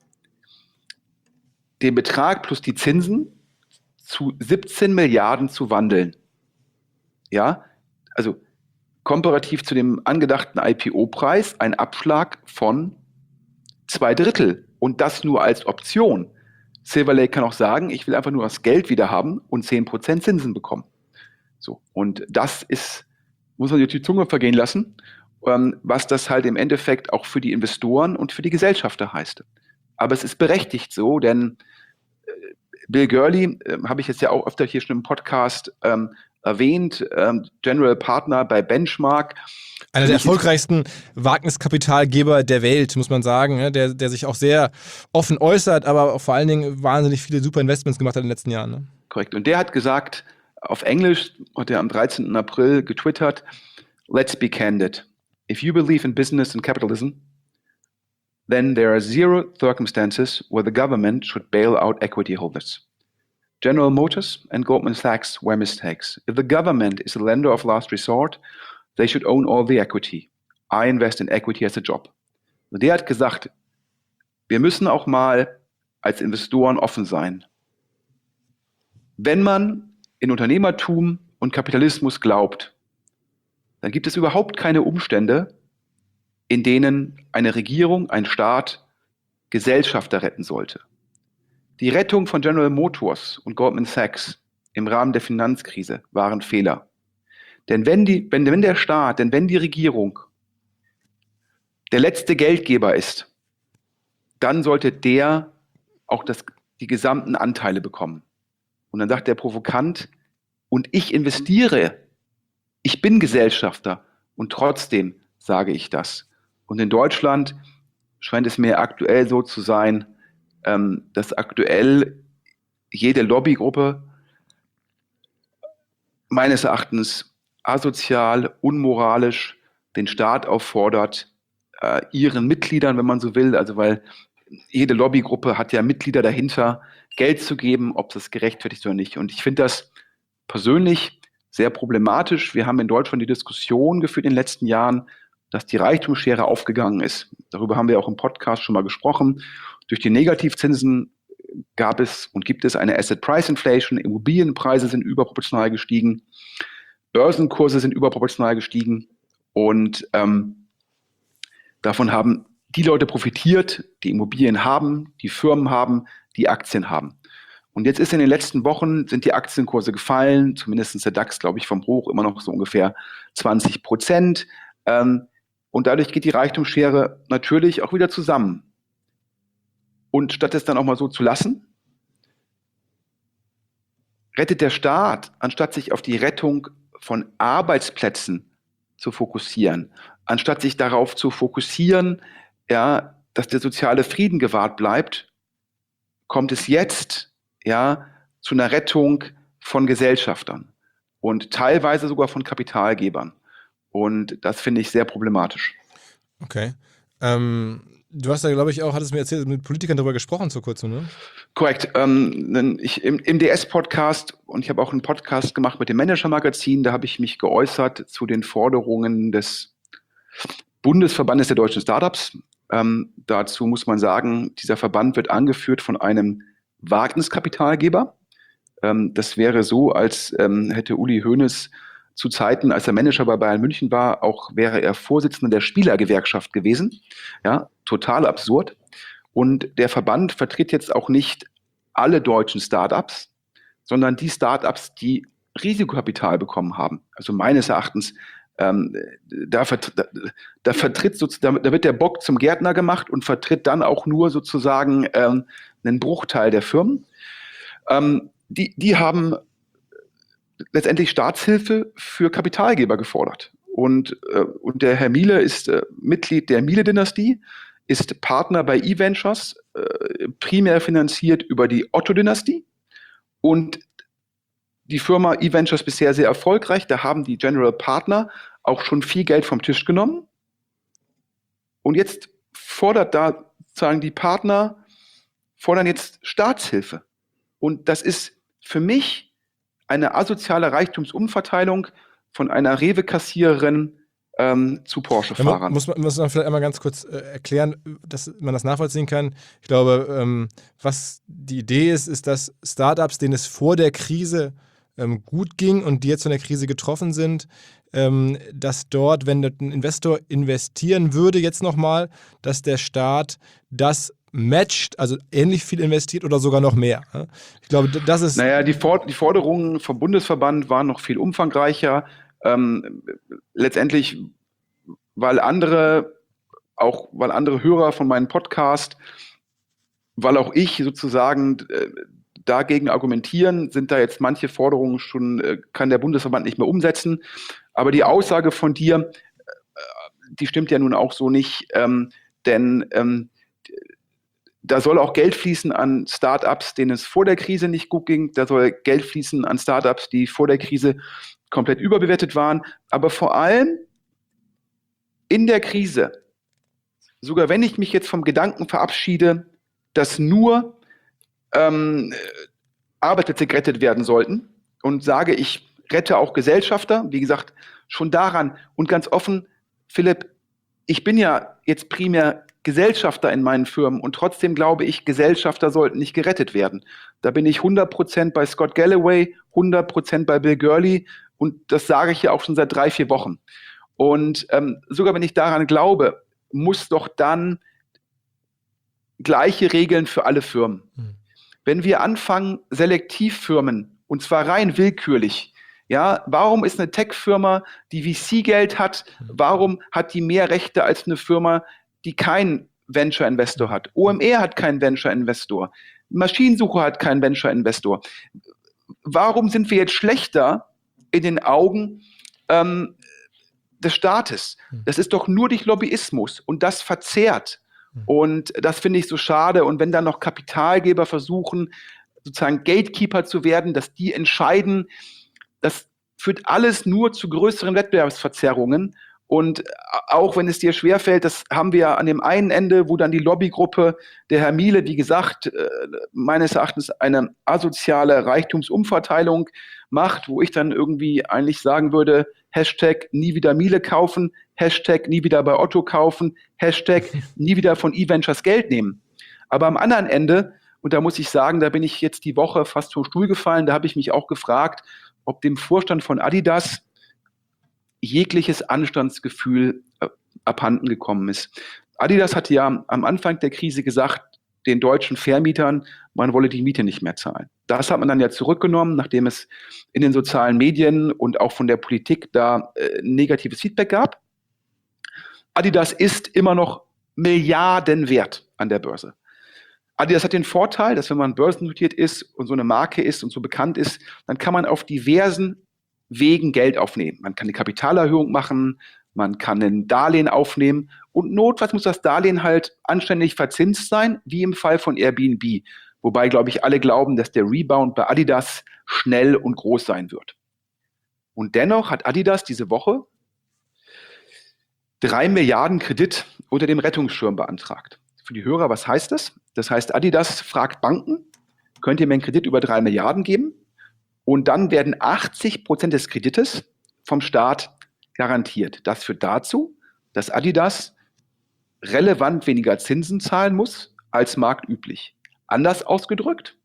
Speaker 2: den Betrag plus die Zinsen zu 17 Milliarden zu wandeln. Ja, also komparativ zu dem angedachten IPO-Preis ein Abschlag von 2/3 und das nur als Option. Silver Lake kann auch sagen, ich will einfach nur das Geld wieder haben und 10% Zinsen bekommen. So, und das muss man sich die Zunge vergehen lassen, was das halt im Endeffekt auch für die Investoren und für die Gesellschafter heißt. Aber es ist berechtigt so, denn Bill Gurley, habe ich jetzt ja auch öfter hier schon im Podcast erwähnt, General Partner bei Benchmark.
Speaker 1: Einer der erfolgreichsten Wagniskapitalgeber der Welt, muss man sagen, der sich auch sehr offen äußert, aber auch vor allen Dingen wahnsinnig viele super Investments gemacht hat in den letzten Jahren. Ne?
Speaker 2: Korrekt. Und der hat gesagt, auf Englisch, hat er am 13. April getwittert, "Let's be candid. If you believe in business and capitalism, then there are 0 circumstances where the government should bail out equity holders. General Motors and Goldman Sachs were mistakes. If the government is a lender of last resort, they should own all the equity. I invest in equity as a job." Und der hat gesagt, wir müssen auch mal als Investoren offen sein. Wenn man in Unternehmertum und Kapitalismus glaubt, dann gibt es überhaupt keine Umstände, in denen eine Regierung, ein Staat Gesellschafter retten sollte. Die Rettung von General Motors und Goldman Sachs im Rahmen der Finanzkrise waren Fehler. Denn wenn der Staat, wenn die Regierung der letzte Geldgeber ist, dann sollte der auch die gesamten Anteile bekommen. Und dann sagt der provokant, und ich investiere, ich bin Gesellschafter und trotzdem sage ich das. Und in Deutschland scheint es mir aktuell so zu sein, dass aktuell jede Lobbygruppe meines Erachtens asozial, unmoralisch den Staat auffordert, ihren Mitgliedern, wenn man so will, also weil jede Lobbygruppe hat ja Mitglieder dahinter, Geld zu geben, ob das gerechtfertigt ist oder nicht. Und ich finde das persönlich sehr problematisch. Wir haben in Deutschland die Diskussion geführt in den letzten Jahren, dass die Reichtumsschere aufgegangen ist. Darüber haben wir auch im Podcast schon mal gesprochen. Durch die Negativzinsen gab es und gibt es eine Asset Price Inflation. Immobilienpreise sind überproportional gestiegen. Börsenkurse sind überproportional gestiegen. Und davon haben die Leute profitiert, die Immobilien haben, die Firmen haben, die Aktien haben. Und jetzt ist in den letzten Wochen sind die Aktienkurse gefallen, zumindest der DAX, glaube ich, vom Hoch immer noch so ungefähr 20%. Und dadurch geht die Reichtumsschere natürlich auch wieder zusammen. Und statt es dann auch mal so zu lassen, rettet der Staat, anstatt sich auf die Rettung von Arbeitsplätzen zu fokussieren, anstatt sich darauf zu fokussieren, ja, dass der soziale Frieden gewahrt bleibt, kommt es jetzt zu einer Rettung von Gesellschaftern und teilweise sogar von Kapitalgebern. Und das finde ich sehr problematisch.
Speaker 1: Okay. Du hast ja, glaube ich, auch, hattest mir erzählt, mit Politikern darüber gesprochen vor kurzem, ne?
Speaker 2: Korrekt. Im DS-Podcast, und ich habe auch einen Podcast gemacht mit dem Manager-Magazin, da habe ich mich geäußert zu den Forderungen des Bundesverbandes der deutschen Startups. Dazu muss man sagen, dieser Verband wird angeführt von einem Wagniskapitalgeber. Das wäre so, als hätte Uli Hoeneß zu Zeiten, als er Manager bei Bayern München war, wäre er Vorsitzender der Spielergewerkschaft gewesen. Ja, total absurd. Und der Verband vertritt jetzt auch nicht alle deutschen Startups, sondern die Startups, die Risikokapital bekommen haben. Also meines Erachtens, da wird der Bock zum Gärtner gemacht und vertritt dann auch nur sozusagen einen Bruchteil der Firmen. Die haben letztendlich Staatshilfe für Kapitalgeber gefordert. Und der Herr Miele ist Mitglied der Miele-Dynastie, ist Partner bei eVentures, primär finanziert über die Otto-Dynastie. Und die Firma eVentures bisher sehr erfolgreich. Da haben die General Partner auch schon viel Geld vom Tisch genommen. Und jetzt die Partner fordern jetzt Staatshilfe. Und das ist für mich eine asoziale Reichtumsumverteilung von einer Rewe-Kassiererin zu Porsche-Fahrern.
Speaker 1: Muss man vielleicht einmal ganz kurz erklären, dass man das nachvollziehen kann. Ich glaube, was die Idee ist, dass Startups, denen es vor der Krise gut ging und die jetzt von der Krise getroffen sind, dass dort, wenn ein Investor investieren würde jetzt nochmal, dass der Staat das matcht, also ähnlich viel investiert oder sogar noch mehr. Ich glaube, das ist...
Speaker 2: Naja, die Forderungen vom Bundesverband waren noch viel umfangreicher. Letztendlich, weil andere Hörer von meinem Podcast, weil auch ich sozusagen dagegen argumentieren, sind da jetzt manche Forderungen schon, kann der Bundesverband nicht mehr umsetzen. Aber die Aussage von dir, die stimmt ja nun auch so nicht, denn da soll auch Geld fließen an Startups, denen es vor der Krise nicht gut ging. Da soll Geld fließen an Startups, die vor der Krise komplett überbewertet waren. Aber vor allem in der Krise, sogar wenn ich mich jetzt vom Gedanken verabschiede, dass nur Arbeitsplätze gerettet werden sollten und sage, ich rette auch Gesellschafter, wie gesagt, schon daran und ganz offen, Philipp, ich bin ja jetzt primär Gesellschafter in meinen Firmen und trotzdem glaube ich, Gesellschafter sollten nicht gerettet werden. Da bin ich 100% bei Scott Galloway, 100% bei Bill Gurley und das sage ich ja auch schon seit 3-4 Wochen. Und sogar wenn ich daran glaube, muss doch dann gleiche Regeln für alle Firmen. Wenn wir anfangen, Selektivfirmen, und zwar rein willkürlich, ja, warum ist eine Tech-Firma, die VC-Geld hat, warum hat die mehr Rechte als eine Firma, die keinen Venture-Investor hat? OMR hat keinen Venture-Investor. Maschinensuche hat keinen Venture-Investor. Warum sind wir jetzt schlechter in den Augen des Staates? Das ist doch nur durch Lobbyismus und das verzehrt. Und das finde ich so schade. Und wenn dann noch Kapitalgeber versuchen, sozusagen Gatekeeper zu werden, dass die entscheiden, das führt alles nur zu größeren Wettbewerbsverzerrungen. Und auch wenn es dir schwerfällt, das haben wir ja an dem einen Ende, wo dann die Lobbygruppe der Herr Miele, wie gesagt, meines Erachtens eine asoziale Reichtumsumverteilung macht, wo ich dann irgendwie eigentlich sagen würde, Hashtag nie wieder Miele kaufen, Hashtag nie wieder bei Otto kaufen, Hashtag nie wieder von eVentures Geld nehmen. Aber am anderen Ende, und da muss ich sagen, da bin ich jetzt die Woche fast vom Stuhl gefallen, da habe ich mich auch gefragt, ob dem Vorstand von Adidas jegliches Anstandsgefühl abhanden gekommen ist. Adidas hatte ja am Anfang der Krise gesagt, den deutschen Vermietern, man wolle die Miete nicht mehr zahlen. Das hat man dann ja zurückgenommen, nachdem es in den sozialen Medien und auch von der Politik da negatives Feedback gab. Adidas ist immer noch Milliarden wert an der Börse. Adidas hat den Vorteil, dass wenn man börsennotiert ist und so eine Marke ist und so bekannt ist, dann kann man auf diversen Wegen Geld aufnehmen. Man kann eine Kapitalerhöhung machen, man kann ein Darlehen aufnehmen und notfalls muss das Darlehen halt anständig verzinst sein, wie im Fall von Airbnb. Wobei, glaube ich, alle glauben, dass der Rebound bei Adidas schnell und groß sein wird. Und dennoch hat Adidas diese Woche 3 Milliarden Kredit unter dem Rettungsschirm beantragt. Für die Hörer, was heißt das? Das heißt, Adidas fragt Banken, könnt ihr mir einen Kredit über 3 Milliarden geben? Und dann werden 80% des Kredites vom Staat garantiert. Das führt dazu, dass Adidas relevant weniger Zinsen zahlen muss als marktüblich. Anders ausgedrückt,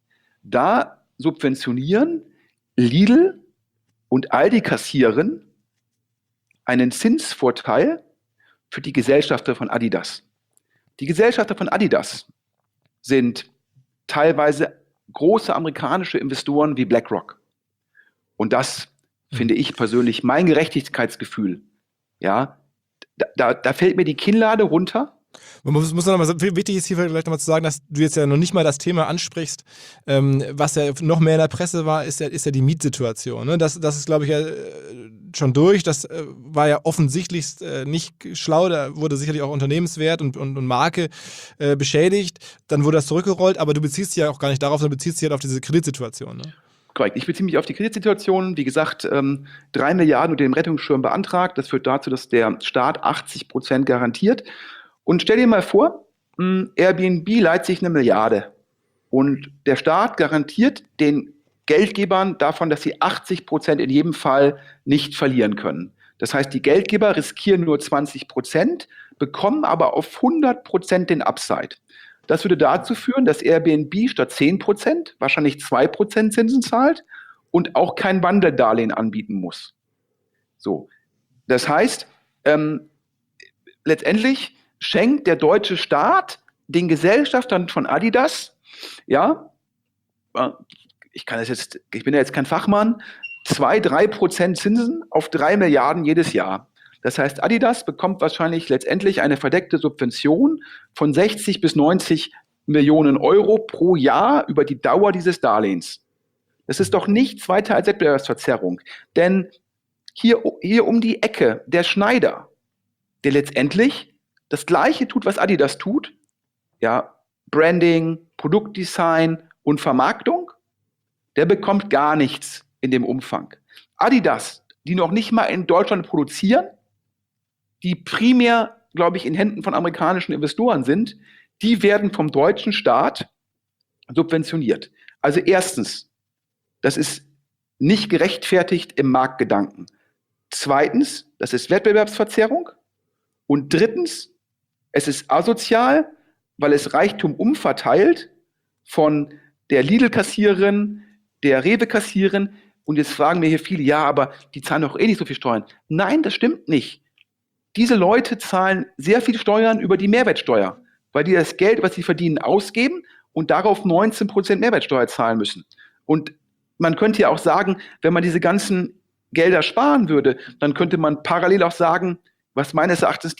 Speaker 2: da subventionieren Lidl und Aldi kassieren einen Zinsvorteil für die Gesellschafter von Adidas. Die Gesellschafter von Adidas sind teilweise große amerikanische Investoren wie BlackRock. Und das finde ich persönlich mein Gerechtigkeitsgefühl. Ja, da fällt mir die Kinnlade runter.
Speaker 1: Man muss noch mal, wichtig ist hier vielleicht noch mal zu sagen, dass du jetzt ja noch nicht mal das Thema ansprichst, was ja noch mehr in der Presse war, ist ja die Mietsituation. Ne? Das ist, glaube ich, ja schon durch. Das war ja offensichtlich nicht schlau. Da wurde sicherlich auch Unternehmenswert und Marke beschädigt. Dann wurde das zurückgerollt, aber du beziehst dich ja auch gar nicht darauf, sondern beziehst dich halt auf diese Kreditsituation. Ne?
Speaker 2: Korrekt. Ich beziehe mich auf die Kreditsituation. Wie gesagt, 3 Milliarden unter dem Rettungsschirm beantragt. Das führt dazu, dass der Staat 80% garantiert. Und stell dir mal vor, Airbnb leiht sich 1 Milliarde und der Staat garantiert den Geldgebern davon, dass sie 80% in jedem Fall nicht verlieren können. Das heißt, die Geldgeber riskieren nur 20%, bekommen aber auf 100% den Upside. Das würde dazu führen, dass Airbnb statt 10% wahrscheinlich 2% Zinsen zahlt und auch kein Wandeldarlehen anbieten muss. So, das heißt, letztendlich schenkt der deutsche Staat den Gesellschaftern von Adidas, ja, ich bin ja jetzt kein Fachmann, 2-3% Zinsen auf 3 Milliarden jedes Jahr. Das heißt, Adidas bekommt wahrscheinlich letztendlich eine verdeckte Subvention von 60 bis 90 Millionen Euro pro Jahr über die Dauer dieses Darlehens. Das ist doch nichts weiter als Wettbewerbsverzerrung. Denn hier um die Ecke der Schneider, der letztendlich das Gleiche tut, was Adidas tut, ja, Branding, Produktdesign und Vermarktung, der bekommt gar nichts in dem Umfang. Adidas, die noch nicht mal in Deutschland produzieren, die primär, glaube ich, in Händen von amerikanischen Investoren sind, die werden vom deutschen Staat subventioniert. Also erstens, das ist nicht gerechtfertigt im Marktgedanken. Zweitens, das ist Wettbewerbsverzerrung. Und drittens, es ist asozial, weil es Reichtum umverteilt von der Lidl-Kassiererin, der Rewe-Kassiererin. Und jetzt fragen mir hier viele, ja, aber die zahlen doch eh nicht so viel Steuern. Nein, das stimmt nicht. Diese Leute zahlen sehr viel Steuern über die Mehrwertsteuer, weil die das Geld, was sie verdienen, ausgeben und darauf 19% Mehrwertsteuer zahlen müssen. Und man könnte ja auch sagen, wenn man diese ganzen Gelder sparen würde, dann könnte man parallel auch sagen, was meines Erachtens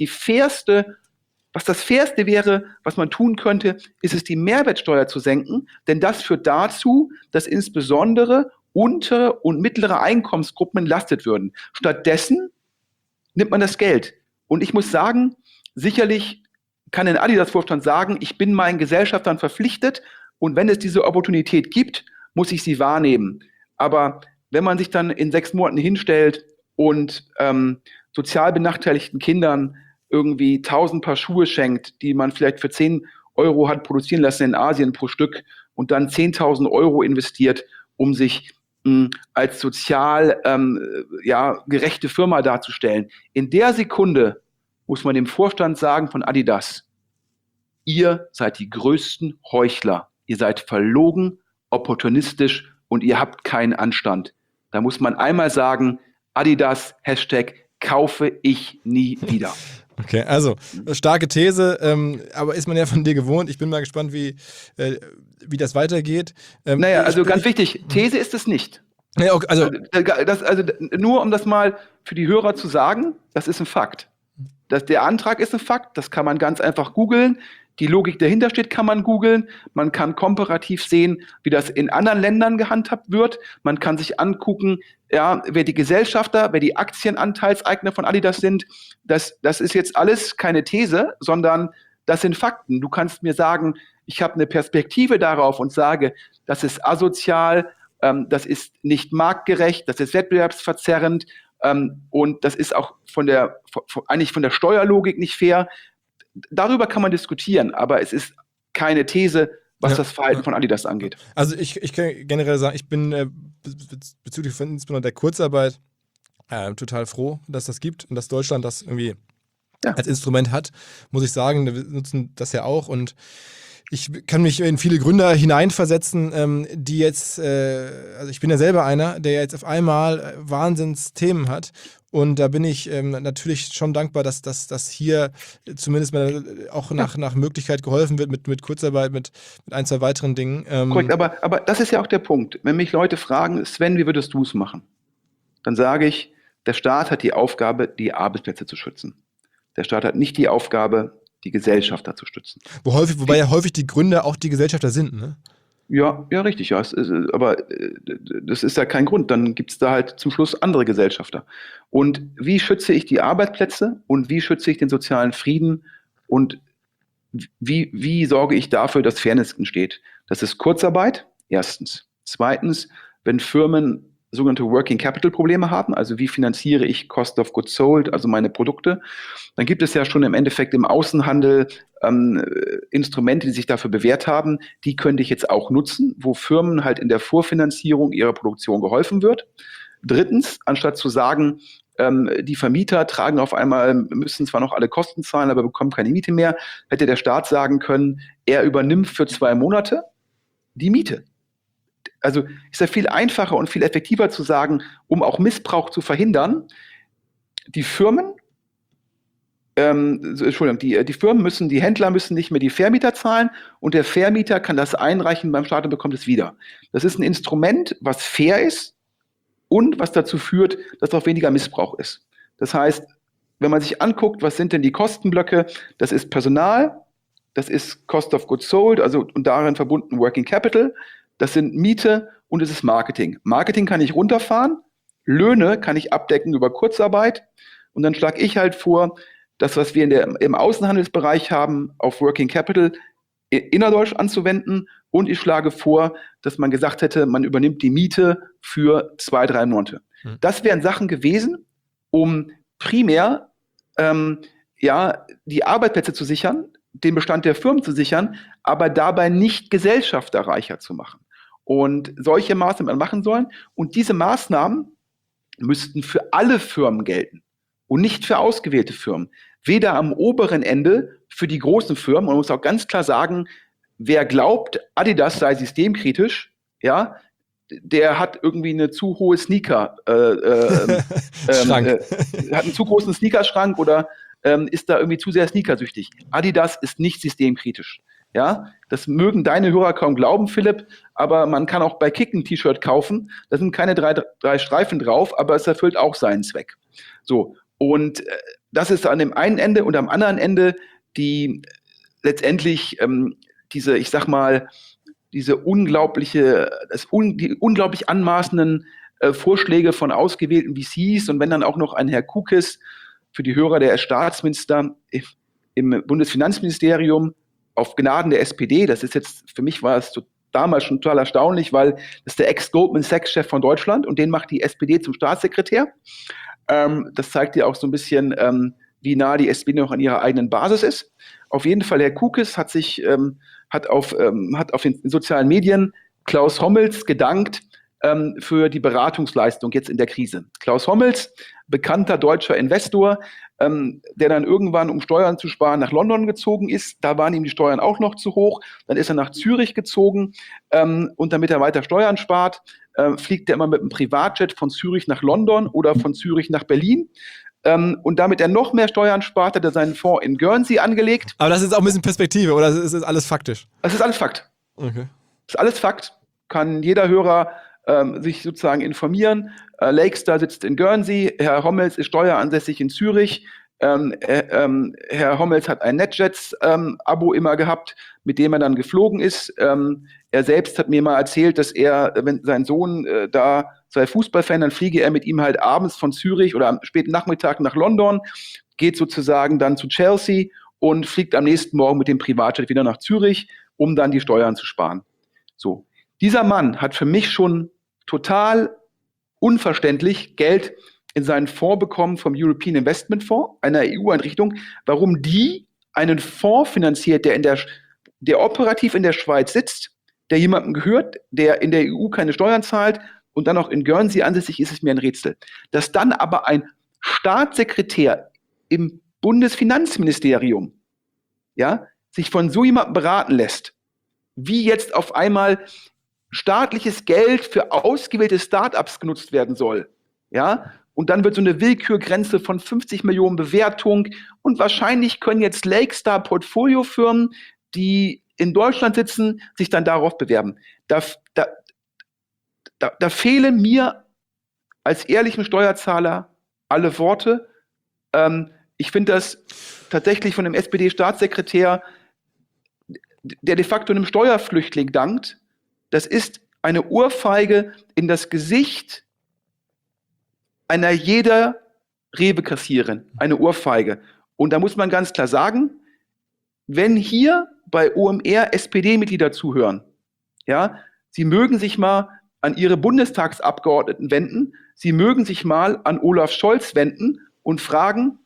Speaker 2: das Fairste wäre, was man tun könnte, ist es, die Mehrwertsteuer zu senken, denn das führt dazu, dass insbesondere untere und mittlere Einkommensgruppen entlastet würden. Stattdessen nimmt man das Geld. Und ich muss sagen, sicherlich kann ein Adidas-Vorstand sagen, ich bin meinen Gesellschaftern verpflichtet und wenn es diese Opportunität gibt, muss ich sie wahrnehmen. Aber wenn man sich dann in 6 Monaten hinstellt und sozial benachteiligten Kindern irgendwie 1000 Paar Schuhe schenkt, die man vielleicht für 10 Euro hat produzieren lassen in Asien pro Stück und dann 10.000 Euro investiert, um sich als sozial gerechte Firma darzustellen. In der Sekunde muss man dem Vorstand sagen von Adidas, ihr seid die größten Heuchler, ihr seid verlogen, opportunistisch und ihr habt keinen Anstand. Da muss man einmal sagen, Adidas, Hashtag, kaufe ich nie wieder.
Speaker 1: Okay, also starke These, aber ist man ja von dir gewohnt. Ich bin mal gespannt, wie das weitergeht.
Speaker 2: Also ganz wichtig, These ist es nicht.
Speaker 1: Ja, okay, also
Speaker 2: nur um das mal für die Hörer zu sagen, das ist ein Fakt. Der Antrag ist ein Fakt, das kann man ganz einfach googeln. Die Logik dahinter steht, kann man googeln. Man kann komparativ sehen, wie das in anderen Ländern gehandhabt wird. Man kann sich angucken, ja, wer die Gesellschafter, wer die Aktienanteilseigner von Adidas sind. Das ist jetzt alles keine These, sondern das sind Fakten. Du kannst mir sagen, ich habe eine Perspektive darauf und sage, das ist asozial, das ist nicht marktgerecht, das ist wettbewerbsverzerrend und das ist auch eigentlich von der Steuerlogik nicht fair. Darüber kann man diskutieren, aber es ist keine These, was das Verhalten von Adidas angeht.
Speaker 1: Also ich kann generell sagen, ich bin bezüglich von insbesondere der Kurzarbeit total froh, dass das gibt und dass Deutschland das irgendwie als Instrument hat, muss ich sagen. Wir nutzen das ja auch und ich kann mich in viele Gründer hineinversetzen, die jetzt, also ich bin ja selber einer, der jetzt auf einmal Wahnsinnsthemen hat. Und da bin ich natürlich schon dankbar, dass hier zumindest mal auch nach Möglichkeit geholfen wird mit Kurzarbeit, mit ein, zwei weiteren Dingen.
Speaker 2: Korrekt, aber das ist ja auch der Punkt. Wenn mich Leute fragen, Sven, wie würdest du es machen? Dann sage ich, der Staat hat die Aufgabe, die Arbeitsplätze zu schützen. Der Staat hat nicht die Aufgabe, die Gesellschafter zu stützen.
Speaker 1: Wobei ja häufig die Gründer auch die Gesellschafter sind, ne?
Speaker 2: Ja, richtig, ja. Aber das ist ja kein Grund. Dann gibt es da halt zum Schluss andere Gesellschafter. Und wie schütze ich die Arbeitsplätze und wie schütze ich den sozialen Frieden und wie sorge ich dafür, dass Fairness entsteht? Das ist Kurzarbeit, erstens. Zweitens, wenn Firmen sogenannte Working Capital Probleme haben, also wie finanziere ich Cost of Goods Sold, also meine Produkte, dann gibt es ja schon im Endeffekt im Außenhandel Instrumente, die sich dafür bewährt haben, die könnte ich jetzt auch nutzen, wo Firmen halt in der Vorfinanzierung ihrer Produktion geholfen wird. Drittens, anstatt zu sagen, die Vermieter tragen auf einmal, müssen zwar noch alle Kosten zahlen, aber bekommen keine Miete mehr, hätte der Staat sagen können, er übernimmt für 2 Monate die Miete. Also ist ja viel einfacher und viel effektiver zu sagen, um auch Missbrauch zu verhindern, die Firmen müssen, die Händler müssen nicht mehr die Vermieter zahlen und der Vermieter kann das einreichen beim Staat und bekommt es wieder. Das ist ein Instrument, was fair ist und was dazu führt, dass auch weniger Missbrauch ist. Das heißt, wenn man sich anguckt, was sind denn die Kostenblöcke, das ist Personal, das ist Cost of Goods Sold, also und darin verbunden Working Capital, das sind Miete und es ist Marketing. Marketing kann ich runterfahren, Löhne kann ich abdecken über Kurzarbeit und dann schlage ich halt vor, das, was wir im Außenhandelsbereich haben, auf Working Capital innerdeutsch anzuwenden und ich schlage vor, dass man gesagt hätte, man übernimmt die Miete für 2-3 Monate. Das wären Sachen gewesen, um primär die Arbeitsplätze zu sichern, den Bestand der Firmen zu sichern, aber dabei nicht gesellschafterreicher zu machen. Und solche Maßnahmen machen sollen. Und diese Maßnahmen müssten für alle Firmen gelten und nicht für ausgewählte Firmen. Weder am oberen Ende für die großen Firmen. Man muss auch ganz klar sagen, wer glaubt, Adidas sei systemkritisch, ja, der hat irgendwie eine zu hohe hat einen zu großen Sneakerschrank oder ist da irgendwie zu sehr sneakersüchtig. Adidas ist nicht systemkritisch. Ja, das mögen deine Hörer kaum glauben, Philipp, aber man kann auch bei Kick ein T-Shirt kaufen. Da sind keine 3 Streifen drauf, aber es erfüllt auch seinen Zweck. So, und das ist an dem einen Ende und am anderen Ende die letztendlich diese unglaublich anmaßenden Vorschläge von ausgewählten VCs und wenn dann auch noch ein Herr Kukis, für die Hörer, der ist Staatsminister im Bundesfinanzministerium auf Gnaden der SPD, das ist jetzt, für mich war es damals schon total erstaunlich, weil das ist der Ex-Goldman Sachs-Chef von Deutschland und den macht die SPD zum Staatssekretär. Das zeigt ja auch so ein bisschen, wie nah die SPD noch an ihrer eigenen Basis ist. Auf jeden Fall, Herr Kukis hat auf den sozialen Medien Klaus Hommels gedankt für die Beratungsleistung jetzt in der Krise. Klaus Hommels, bekannter deutscher Investor, der dann irgendwann, um Steuern zu sparen, nach London gezogen ist. Da waren ihm die Steuern auch noch zu hoch. Dann ist er nach Zürich gezogen und damit er weiter Steuern spart, fliegt er immer mit einem Privatjet von Zürich nach London oder von Zürich nach Berlin. Und damit er noch mehr Steuern spart, hat er seinen Fonds in Guernsey angelegt.
Speaker 1: Aber das ist auch ein bisschen Perspektive, oder ist das alles faktisch?
Speaker 2: Das ist alles Fakt.
Speaker 1: Okay.
Speaker 2: Das ist alles Fakt. Kann jeder Hörer sich sozusagen informieren. Lakestar sitzt in Guernsey, Herr Hommels ist steueransässig in Zürich. Herr Hommels hat ein NetJets-Abo immer gehabt, mit dem er dann geflogen ist. Er selbst hat mir mal erzählt, dass er, wenn sein Sohn da sei Fußballfan, dann fliege er mit ihm halt abends von Zürich oder am späten Nachmittag nach London, geht sozusagen dann zu Chelsea und fliegt am nächsten Morgen mit dem Privatjet wieder nach Zürich, um dann die Steuern zu sparen. So. Dieser Mann hat für mich schon total unverständlich Geld in seinen Fonds bekommen vom European Investment Fonds, einer EU-Einrichtung, warum die einen Fonds finanziert, der operativ in der Schweiz sitzt, der jemandem gehört, der in der EU keine Steuern zahlt und dann auch in Guernsey ansässig ist, es mir ein Rätsel. Dass dann aber ein Staatssekretär im Bundesfinanzministerium, ja, sich von so jemandem beraten lässt, wie jetzt auf einmal staatliches Geld für ausgewählte Startups genutzt werden soll, ja, und dann wird so eine Willkürgrenze von 50 Millionen Bewertung und wahrscheinlich können jetzt Lakestar-Portfoliofirmen, die in Deutschland sitzen, sich dann darauf bewerben. Da fehlen mir als ehrlichen Steuerzahler alle Worte. Ich finde das tatsächlich von dem SPD-Staatssekretär, der de facto einem Steuerflüchtling dankt, das ist eine Ohrfeige in das Gesicht einer jeder Rewe-Kassiererin, eine Ohrfeige. Und da muss man ganz klar sagen, wenn hier bei OMR SPD-Mitglieder zuhören, ja, sie mögen sich mal an ihre Bundestagsabgeordneten wenden, sie mögen sich mal an Olaf Scholz wenden und fragen,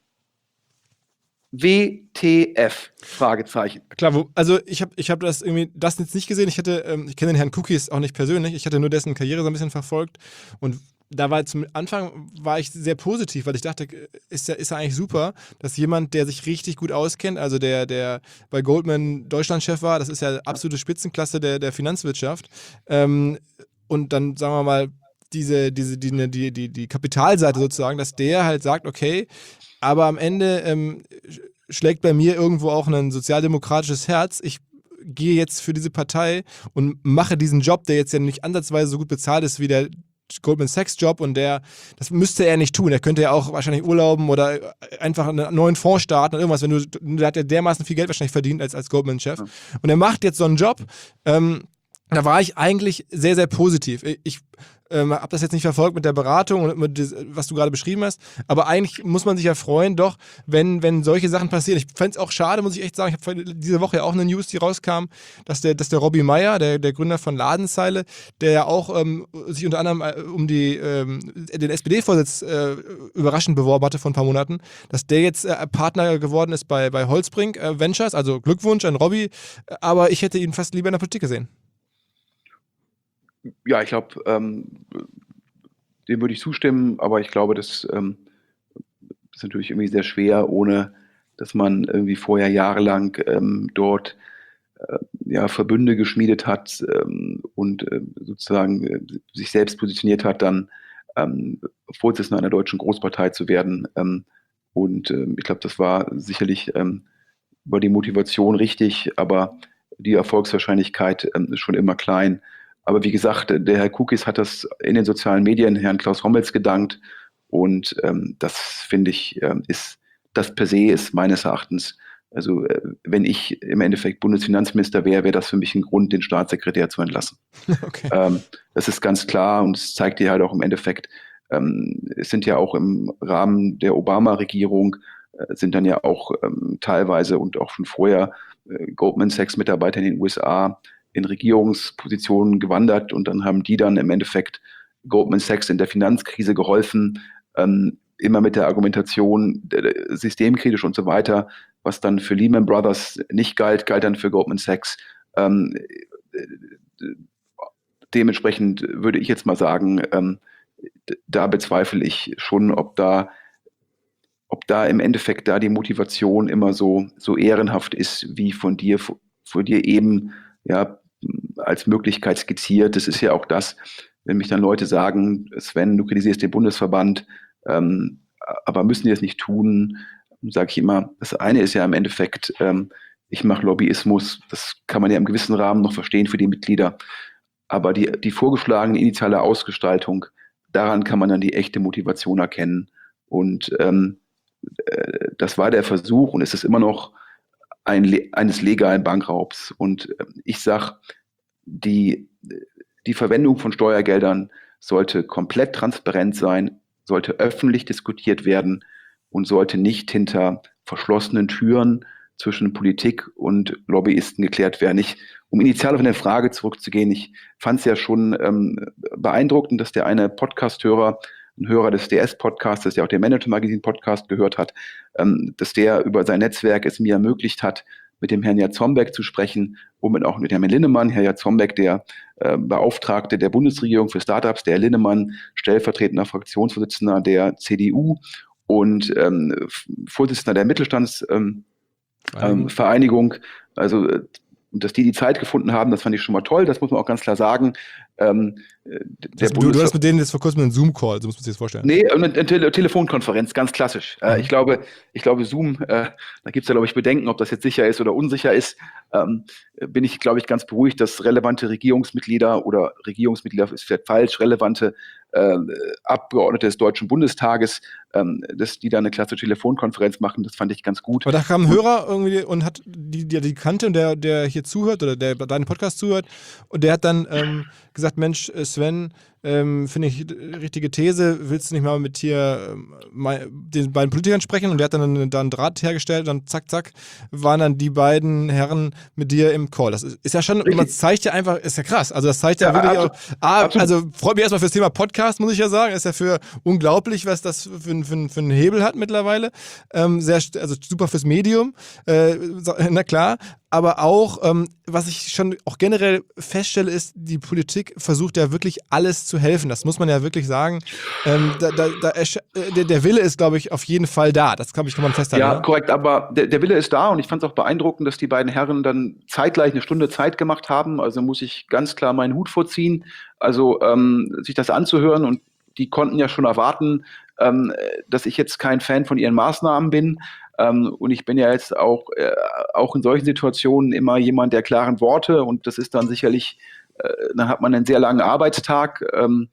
Speaker 2: WTF? Fragezeichen.
Speaker 1: Klar, also ich hab das jetzt nicht gesehen. Ich kenne den Herrn Cookies auch nicht persönlich. Ich hatte nur dessen Karriere so ein bisschen verfolgt. Und da zum Anfang war ich sehr positiv, weil ich dachte, ist ja eigentlich super, dass jemand, der sich richtig gut auskennt, also der bei Goldman Deutschlandchef war, das ist ja absolute Spitzenklasse der Finanzwirtschaft. Und dann, sagen wir mal, die Kapitalseite sozusagen, dass der halt sagt, okay, aber am Ende schlägt bei mir irgendwo auch ein sozialdemokratisches Herz. Ich gehe jetzt für diese Partei und mache diesen Job, der jetzt ja nicht ansatzweise so gut bezahlt ist wie der Goldman Sachs Job, und das müsste er nicht tun. Er könnte ja auch wahrscheinlich urlauben oder einfach einen neuen Fonds starten oder irgendwas. Da hat er dermaßen viel Geld wahrscheinlich verdient als Goldman-Chef. Ja. Und er macht jetzt so einen Job. Da war ich eigentlich sehr, sehr positiv. Ich habe das jetzt nicht verfolgt mit der Beratung und mit was du gerade beschrieben hast, aber eigentlich muss man sich ja freuen, doch, wenn solche Sachen passieren. Ich fände es auch schade, muss ich echt sagen, ich habe diese Woche ja auch eine News, die rauskam, dass der Robbie Meyer, der Gründer von Ladenzeile, der ja auch sich unter anderem um den SPD-Vorsitz überraschend beworben hatte vor ein paar Monaten, dass der jetzt Partner geworden ist bei Holzbrink Ventures, also Glückwunsch an Robbie, aber ich hätte ihn fast lieber in der Politik gesehen.
Speaker 2: Ja, ich glaube, dem würde ich zustimmen, aber ich glaube, das ist natürlich irgendwie sehr schwer, ohne dass man irgendwie vorher jahrelang dort Verbünde geschmiedet hat und sozusagen sich selbst positioniert hat, dann Vorsitzender einer deutschen Großpartei zu werden. Ich glaube, das war sicherlich über die Motivation richtig, aber die Erfolgswahrscheinlichkeit ist schon immer klein. Aber wie gesagt, der Herr Cookies hat das in den sozialen Medien Herrn Klaus Hommels gedankt, und das finde ich, das per se ist meines Erachtens, also wenn ich im Endeffekt Bundesfinanzminister wäre das für mich ein Grund, den Staatssekretär zu entlassen. Okay. Das ist ganz klar, und es zeigt dir halt auch im Endeffekt, es sind ja auch im Rahmen der Obama-Regierung sind dann ja auch teilweise und auch schon vorher Goldman Sachs Mitarbeiter in den USA in Regierungspositionen gewandert, und dann haben die dann im Endeffekt Goldman Sachs in der Finanzkrise geholfen, immer mit der Argumentation systemkritisch und so weiter, was dann für Lehman Brothers nicht galt dann für Goldman Sachs. Dementsprechend würde ich jetzt mal sagen, da bezweifle ich schon, ob da im Endeffekt da die Motivation immer so ehrenhaft ist, wie von dir eben als Möglichkeit skizziert. Das ist ja auch das, wenn mich dann Leute sagen, Sven, du kritisierst den Bundesverband, aber müssen die das nicht tun? Sage ich immer, das eine ist ja im Endeffekt, ich mache Lobbyismus, das kann man ja im gewissen Rahmen noch verstehen für die Mitglieder, aber die vorgeschlagene initiale Ausgestaltung, daran kann man dann die echte Motivation erkennen, und das war der Versuch und es ist immer noch eines legalen Bankraubs. Und ich sage, die Verwendung von Steuergeldern sollte komplett transparent sein, sollte öffentlich diskutiert werden und sollte nicht hinter verschlossenen Türen zwischen Politik und Lobbyisten geklärt werden. Um initial auf eine Frage zurückzugehen, ich fand es ja schon beeindruckend, dass der eine Podcast-Hörer, ein Hörer des DS-Podcasts, der auch den Manager-Magazin-Podcast gehört hat, dass der über sein Netzwerk es mir ermöglicht hat, mit dem Herrn Jatzombeck zu sprechen und auch mit Herrn Linnemann. Herr Jatzombeck, der Beauftragte der Bundesregierung für Startups, der Linnemann, stellvertretender Fraktionsvorsitzender der CDU und Vorsitzender der Mittelstandsvereinigung. Also, dass die Zeit gefunden haben, das fand ich schon mal toll. Das muss man auch ganz klar sagen.
Speaker 1: Du hast mit denen jetzt vor kurzem einen Zoom-Call, so muss man sich das vorstellen.
Speaker 2: Nee, eine Telefonkonferenz, ganz klassisch. Ich glaube, Zoom, da gibt es ja, glaube ich, Bedenken, ob das jetzt sicher ist oder unsicher ist. Bin ich, glaube ich, ganz beruhigt, dass relevante Regierungsmitglieder ist vielleicht falsch, relevante Abgeordnete des Deutschen Bundestages, dass die da eine klassische Telefonkonferenz machen, das fand ich ganz gut.
Speaker 1: Aber da kam ein Hörer irgendwie und hat die kannte und der hier zuhört oder der deinen Podcast zuhört und der hat dann gesagt, Mensch, Sven, finde ich richtige These, willst du nicht mal mit hier den beiden Politikern sprechen? Und der hat dann einen Draht hergestellt und dann zack, waren dann die beiden Herren mit dir im Call. Das ist ja schon, man zeigt ja einfach, ist ja krass, also das zeigt ja wirklich auch, also freut mich erstmal fürs Thema Podcast, muss ich ja sagen, ist ja für unglaublich, was das für einen Hebel hat mittlerweile, also super fürs Medium, na klar, aber auch, was ich schon auch generell feststelle, ist, die Politik versucht ja wirklich alles zu helfen. Das muss man ja wirklich sagen. Der Wille ist, glaube ich, auf jeden Fall da. Das kann man festhalten.
Speaker 2: Ja, korrekt, aber der Wille ist da und ich fand es auch beeindruckend, dass die beiden Herren dann zeitgleich eine Stunde Zeit gemacht haben. Also muss ich ganz klar meinen Hut vorziehen. Also sich das anzuhören und die konnten ja schon erwarten, dass ich jetzt kein Fan von ihren Maßnahmen bin. Und ich bin ja jetzt auch in solchen Situationen immer jemand der klaren Worte und das ist dann sicherlich, dann hat man einen sehr langen Arbeitstag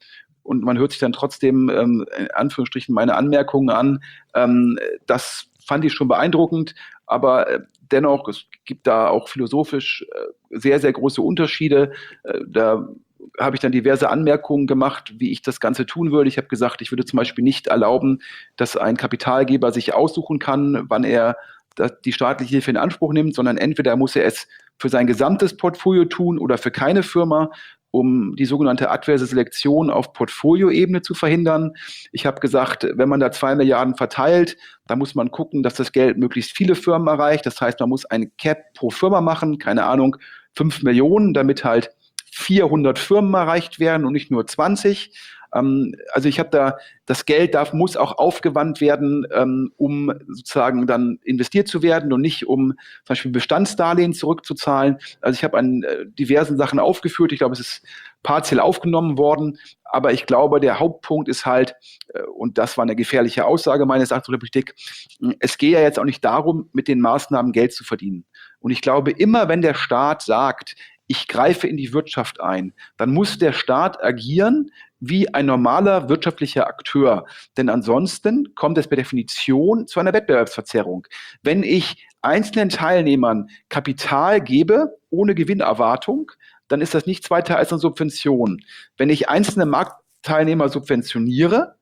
Speaker 2: und man hört sich dann trotzdem in Anführungsstrichen meine Anmerkungen an. Das fand ich schon beeindruckend, aber dennoch, es gibt da auch philosophisch sehr, sehr große Unterschiede. Da habe ich dann diverse Anmerkungen gemacht, wie ich das Ganze tun würde. Ich habe gesagt, ich würde zum Beispiel nicht erlauben, dass ein Kapitalgeber sich aussuchen kann, wann er die staatliche Hilfe in Anspruch nimmt, sondern entweder muss er es für sein gesamtes Portfolio tun oder für keine Firma, um die sogenannte adverse Selektion auf Portfolioebene zu verhindern. Ich habe gesagt, wenn man da 2 Milliarden verteilt, dann muss man gucken, dass das Geld möglichst viele Firmen erreicht. Das heißt, man muss ein Cap pro Firma machen, keine Ahnung, 5 Millionen, damit halt 400 Firmen erreicht werden und nicht nur 20. Also ich habe da, das Geld muss auch aufgewandt werden, um sozusagen dann investiert zu werden und nicht um zum Beispiel Bestandsdarlehen zurückzuzahlen. Also ich habe an diversen Sachen aufgeführt. Ich glaube, es ist partiell aufgenommen worden. Aber ich glaube, der Hauptpunkt ist halt, und das war eine gefährliche Aussage meines Erachtens der Politik, es gehe ja jetzt auch nicht darum, mit den Maßnahmen Geld zu verdienen. Und ich glaube, immer wenn der Staat sagt, ich greife in die Wirtschaft ein, dann muss der Staat agieren wie ein normaler wirtschaftlicher Akteur. Denn ansonsten kommt es per Definition zu einer Wettbewerbsverzerrung. Wenn ich einzelnen Teilnehmern Kapital gebe, ohne Gewinnerwartung, dann ist das nichts weiter als eine Subvention. Wenn ich einzelne Marktteilnehmer subventioniere,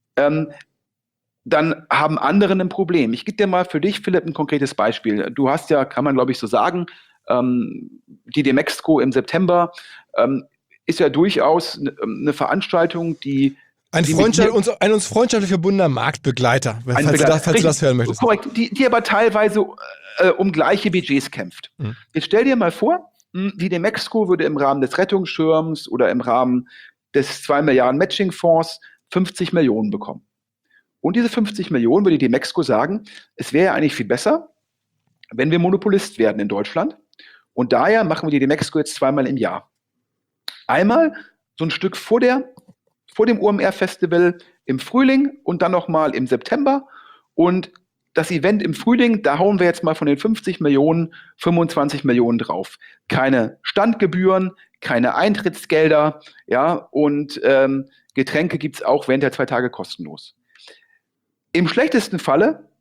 Speaker 2: dann haben andere ein Problem. Ich gebe dir mal für dich, Philipp, ein konkretes Beispiel. Du hast ja, kann man glaube ich so sagen, die Demexco im September ist ja durchaus eine Veranstaltung, die
Speaker 1: ein uns freundschaftlich verbundener Marktbegleiter, falls du das hören möchtest.
Speaker 2: Korrekt, die aber teilweise um gleiche Budgets kämpft. Jetzt stell dir mal vor, die Demexco würde im Rahmen des Rettungsschirms oder im Rahmen des 2 Milliarden Matching-Fonds 50 Millionen bekommen. Und diese 50 Millionen würde die Demexco sagen, es wäre ja eigentlich viel besser, wenn wir Monopolist werden in Deutschland. Und daher machen wir die Demexco jetzt 2-mal im Jahr. Einmal so ein Stück vor dem OMR-Festival im Frühling und dann nochmal im September. Und das Event im Frühling, da hauen wir jetzt mal von den 50 Millionen 25 Millionen drauf. Keine Standgebühren, keine Eintrittsgelder, ja, und Getränke gibt es auch während der 2 Tage kostenlos. Im schlechtesten Falle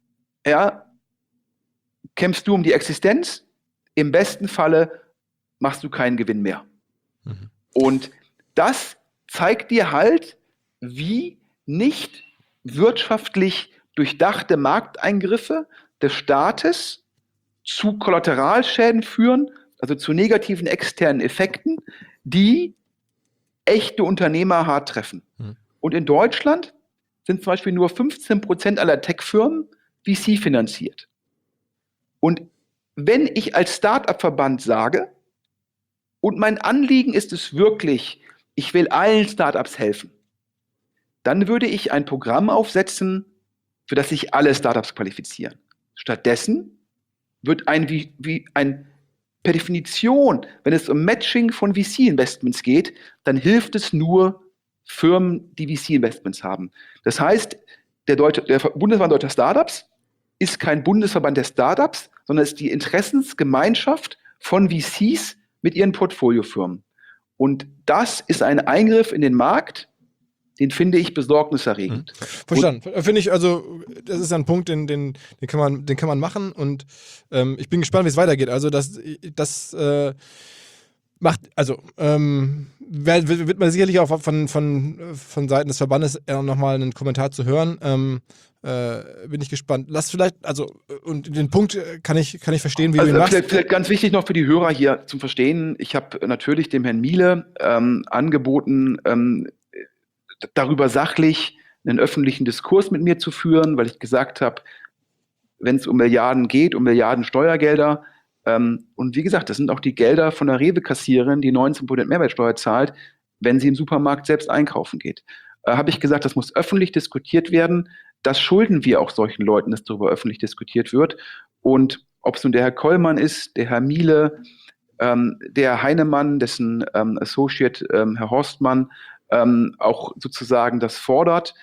Speaker 2: ja, kämpfst du um die Existenz. Im besten Falle machst du keinen Gewinn mehr.
Speaker 1: Mhm.
Speaker 2: Und das zeigt dir halt, wie nicht wirtschaftlich durchdachte Markteingriffe des Staates zu Kollateralschäden führen, also zu negativen externen Effekten, die echte Unternehmer hart treffen.
Speaker 1: Mhm.
Speaker 2: Und in Deutschland sind zum Beispiel nur 15% aller Tech-Firmen VC finanziert. Und wenn ich als Start-up-Verband sage, und mein Anliegen ist es wirklich, ich will allen Startups helfen, dann würde ich ein Programm aufsetzen, für das sich alle Startups qualifizieren. Stattdessen wird per Definition, wenn es um Matching von VC-Investments geht, dann hilft es nur Firmen, die VC-Investments haben. Das heißt, der Bundesverband Deutscher Startups ist kein Bundesverband der Startups, sondern ist die Interessensgemeinschaft von VCs mit ihren Portfoliofirmen. Und das ist ein Eingriff in den Markt, den finde ich besorgniserregend.
Speaker 1: Verstanden. Finde ich, also, das ist ein Punkt, den kann man machen, und ich bin gespannt, wie es weitergeht. Also, das macht, also, wird man sicherlich auch von Seiten des Verbandes nochmal einen Kommentar zu hören. Bin ich gespannt. Lass vielleicht, also, und den Punkt kann ich verstehen, wie du ihn machst.
Speaker 2: Vielleicht ganz wichtig noch für die Hörer hier zum Verstehen. Ich habe natürlich dem Herrn Miele angeboten, darüber sachlich einen öffentlichen Diskurs mit mir zu führen, weil ich gesagt habe, wenn es um Milliarden geht, um Milliarden Steuergelder, und wie gesagt, das sind auch die Gelder von der Rewe-Kassiererin, die 19% Mehrwertsteuer zahlt, wenn sie im Supermarkt selbst einkaufen geht. Habe ich gesagt, das muss öffentlich diskutiert werden. Das schulden wir auch solchen Leuten, dass darüber öffentlich diskutiert wird. Und ob es nun der Herr Kollmann ist, der Herr Miele, der Herr Heinemann, dessen Associate Herr Horstmann auch sozusagen das fordert.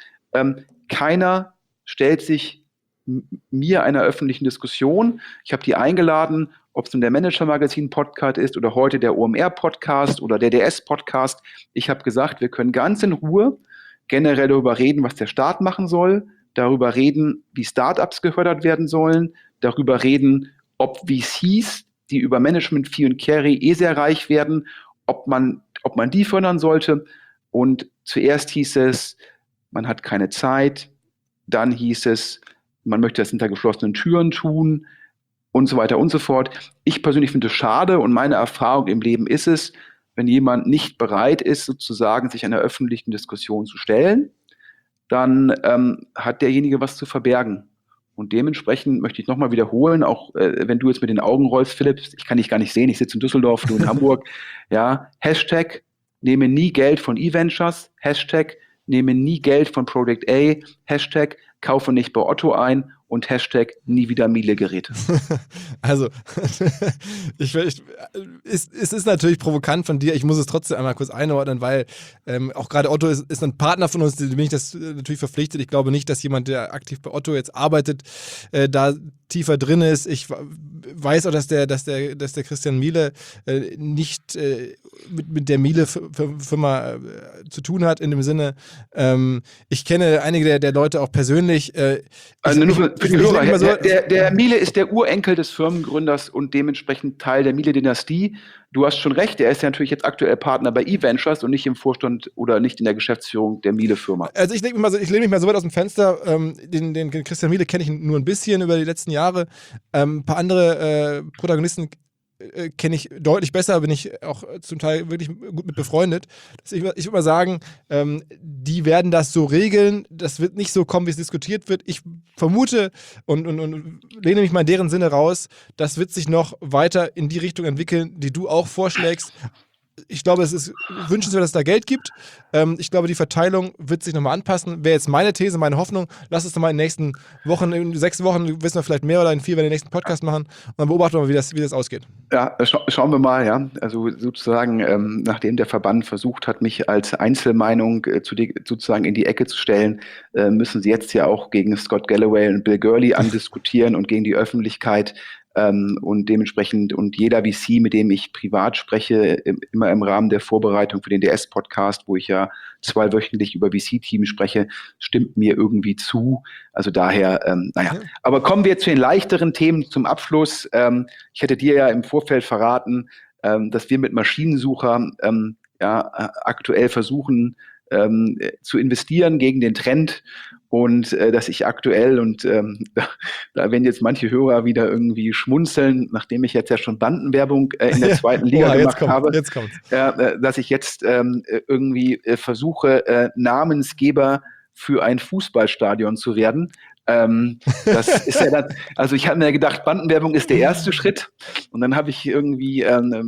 Speaker 2: Keiner stellt sich mir einer öffentlichen Diskussion. Ich habe die eingeladen, ob es nun der Manager-Magazin-Podcast ist oder heute der OMR-Podcast oder der DS-Podcast. Ich habe gesagt, wir können ganz in Ruhe generell darüber reden, was der Staat machen soll, darüber reden, wie Startups gefördert werden sollen, darüber reden, ob VCs, die über Management Fee und Carry sehr reich werden, ob man die fördern sollte. Und zuerst hieß es, man hat keine Zeit, dann hieß es, man möchte das hinter geschlossenen Türen tun und so weiter und so fort. Ich persönlich finde es schade, und meine Erfahrung im Leben ist es, wenn jemand nicht bereit ist, sozusagen sich einer öffentlichen Diskussion zu stellen, dann hat derjenige was zu verbergen. Und dementsprechend möchte ich nochmal wiederholen, auch wenn du jetzt mit den Augen rollst, Philipp, ich kann dich gar nicht sehen, ich sitze in Düsseldorf, du in Hamburg, ja, Hashtag nehme nie Geld von eVentures, Hashtag nehme nie Geld von Project A, Hashtag kaufe nicht bei Otto ein und Hashtag nie wieder Miele-Geräte.
Speaker 1: Also, es ist natürlich provokant von dir. Ich muss es trotzdem einmal kurz einordnen, weil auch gerade Otto ist ein Partner von uns, dem bin ich das natürlich verpflichtet. Ich glaube nicht, dass jemand, der aktiv bei Otto jetzt arbeitet, da tiefer drin ist. Ich weiß auch, dass der Christian Miele nicht mit der Miele-Firma zu tun hat, in dem Sinne, ich kenne einige der Leute auch persönlich.
Speaker 2: Also nur für die Hörer, der Miele ist der Urenkel des Firmengründers und dementsprechend Teil der Miele-Dynastie. Du hast schon recht, er ist ja natürlich jetzt aktuell Partner bei eVentures und nicht im Vorstand oder nicht in der Geschäftsführung der Miele-Firma.
Speaker 1: Also ich lehne mich mal so weit aus dem Fenster, den Christian Miele kenne ich nur ein bisschen über die letzten Jahre. Ein paar andere Protagonisten kenne ich deutlich besser, bin ich auch zum Teil wirklich gut mit befreundet. Ich würde mal sagen, die werden das so regeln, das wird nicht so kommen, wie es diskutiert wird. Ich vermute und lehne mich mal in deren Sinne raus, das wird sich noch weiter in die Richtung entwickeln, die du auch vorschlägst. Ich glaube, es ist wünschenswert, dass es da Geld gibt. Ich glaube, die Verteilung wird sich nochmal anpassen. Wäre jetzt meine These, meine Hoffnung. Lass uns nochmal in den nächsten Wochen, in 6 Wochen, wissen wir vielleicht mehr oder in 4, wenn wir den nächsten Podcast machen. Und dann beobachten wir mal, wie das ausgeht.
Speaker 2: Ja, schauen wir mal, ja. Also sozusagen, nachdem der Verband versucht hat, mich als Einzelmeinung sozusagen in die Ecke zu stellen, müssen sie jetzt ja auch gegen Scott Galloway und Bill Gurley andiskutieren und gegen die Öffentlichkeit. Und dementsprechend, und jeder VC, mit dem ich privat spreche, immer im Rahmen der Vorbereitung für den DS-Podcast, wo ich ja 2-wöchentlich über VC-Teams spreche, stimmt mir irgendwie zu. Also daher, naja. Ja. Aber kommen wir zu den leichteren Themen zum Abschluss. Ich hätte dir ja im Vorfeld verraten, dass wir mit Maschinensucher aktuell versuchen zu investieren gegen den Trend und dass ich aktuell und da werden jetzt manche Hörer wieder irgendwie schmunzeln, nachdem ich jetzt ja schon Bandenwerbung in der zweiten Liga gemacht habe, dass ich jetzt irgendwie versuche, Namensgeber für ein Fußballstadion zu werden. Das ist ja dann, also ich habe mir gedacht, Bandenwerbung ist der erste Schritt und dann habe ich irgendwie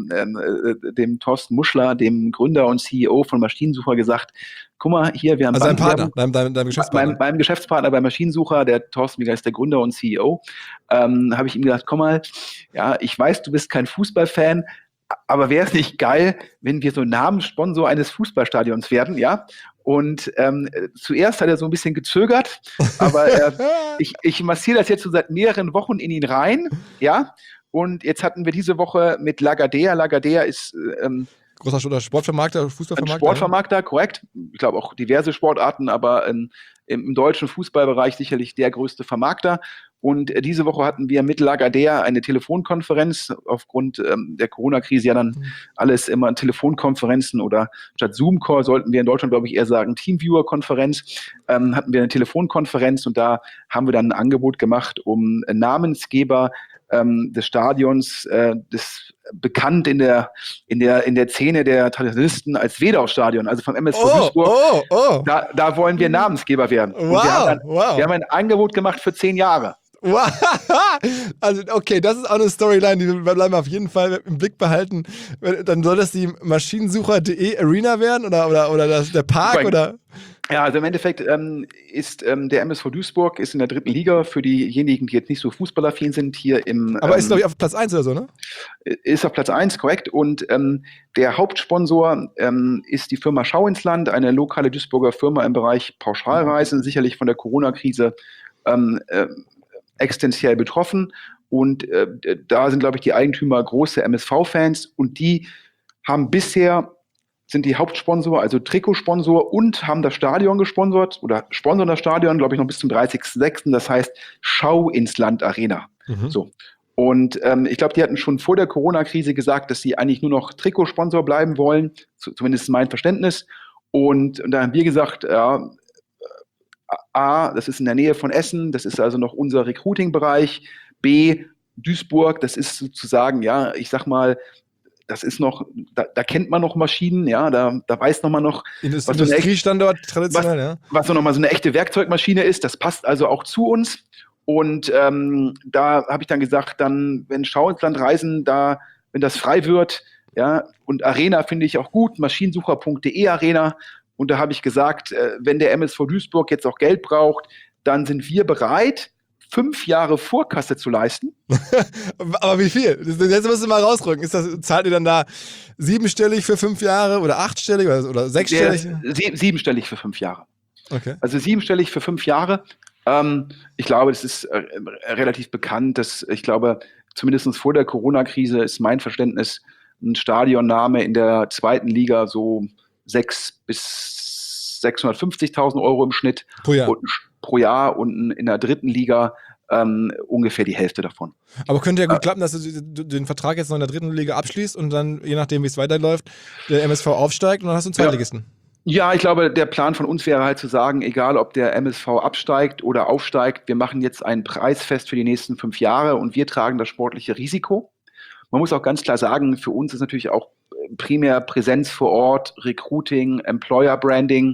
Speaker 2: dem Thorsten Muschler, dem Gründer und CEO von Maschinensucher gesagt, guck mal, hier, wir haben
Speaker 1: also Bandenwerbung. Deinem Geschäftspartner.
Speaker 2: Meinem Geschäftspartner bei Maschinensucher, der Thorsten Mieger ist der Gründer und CEO, habe ich ihm gesagt, guck mal, ja, ich weiß, du bist kein Fußballfan, aber wäre es nicht geil, wenn wir so Namenssponsor eines Fußballstadions werden, ja? Und zuerst hat er so ein bisschen gezögert, aber ich massiere das jetzt so seit mehreren Wochen in ihn rein, ja. Und jetzt hatten wir diese Woche mit Lagardère. Lagardère ist
Speaker 1: großer Sportvermarkter, Fußballvermarkter.
Speaker 2: Sportvermarkter, korrekt. Ich glaube auch diverse Sportarten, aber im deutschen Fußballbereich sicherlich der größte Vermarkter. Und diese Woche hatten wir mit Lagardère eine Telefonkonferenz, aufgrund der Corona-Krise ja dann alles immer Telefonkonferenzen oder statt Zoom-Call sollten wir in Deutschland, glaube ich, eher sagen Teamviewer-Konferenz, hatten wir eine Telefonkonferenz und da haben wir dann ein Angebot gemacht, um Namensgeber des Stadions, des bekannt in der Szene der Traditionalisten als Wedau-Stadion, also vom MSV Duisburg. Da wollen wir Namensgeber werden.
Speaker 1: Wow.
Speaker 2: Wir haben ein Angebot gemacht für 10 Jahre.
Speaker 1: Wow. Also, okay, das ist auch eine Storyline, die wir bleiben auf jeden Fall im Blick behalten. Dann soll das die Maschinensucher.de Arena werden oder der Park oder?
Speaker 2: Ja, also im Endeffekt ist der MSV Duisburg ist in der 3. Liga für diejenigen, die jetzt nicht so fußballaffin sind, hier im...
Speaker 1: Aber ist, glaube ich, auf Platz 1 oder so, ne?
Speaker 2: Ist auf Platz 1, korrekt. Und der Hauptsponsor ist die Firma Schau ins Land, eine lokale Duisburger Firma im Bereich Pauschalreisen, sicherlich von der Corona-Krise existenziell betroffen. Und da sind, glaube ich, die Eigentümer große MSV-Fans und die haben bisher... sind die Hauptsponsor, also Trikotsponsor und haben das Stadion gesponsert oder sponsern das Stadion, glaube ich, noch bis zum 30.06. Das heißt Schau ins Land Arena. So. Und ich glaube, die hatten schon vor der Corona-Krise gesagt, dass sie eigentlich nur noch Trikotsponsor bleiben wollen, zumindest mein Verständnis. Und da haben wir gesagt, ja, A, das ist in der Nähe von Essen, das ist also noch unser Recruiting-Bereich. B, Duisburg, das ist sozusagen, ja, ich sag mal, das ist noch, da kennt man noch Maschinen, ja, da weiß man noch,
Speaker 1: Industriestandort traditionell,
Speaker 2: was so nochmal so eine echte Werkzeugmaschine ist, das passt also auch zu uns. Und da habe ich dann gesagt, dann, wenn Schau ins Land reisen, wenn das frei wird, ja, und Arena finde ich auch gut, maschinensucher.de Arena. Und da habe ich gesagt, wenn der MSV Duisburg jetzt auch Geld braucht, dann sind wir bereit, 5 Jahre Vorkasse zu leisten.
Speaker 1: Aber wie viel? Jetzt musst du mal rausrücken. Zahlt ihr dann da 7-stellig für 5 Jahre oder 8-stellig oder 6-stellig?
Speaker 2: 7-stellig für 5 Jahre.
Speaker 1: Okay.
Speaker 2: Also 7-stellig für 5 Jahre. Ich glaube, das ist relativ bekannt, dass ich glaube, zumindest vor der Corona-Krise ist mein Verständnis, ein Stadionname in der 2. Liga so 600.000 bis 650.000 Euro im Schnitt pro Jahr und in der 3. Liga ungefähr die Hälfte davon.
Speaker 1: Aber könnte ja gut klappen, dass du den Vertrag jetzt noch in der 3. Liga abschließt und dann, je nachdem, wie es weiterläuft, der MSV aufsteigt und dann hast du einen Zweitligisten.
Speaker 2: Ja, ich glaube, der Plan von uns wäre halt zu sagen, egal ob der MSV absteigt oder aufsteigt, wir machen jetzt einen Preis fest für die nächsten 5 Jahre und wir tragen das sportliche Risiko. Man muss auch ganz klar sagen, für uns ist natürlich auch primär Präsenz vor Ort, Recruiting, Employer Branding.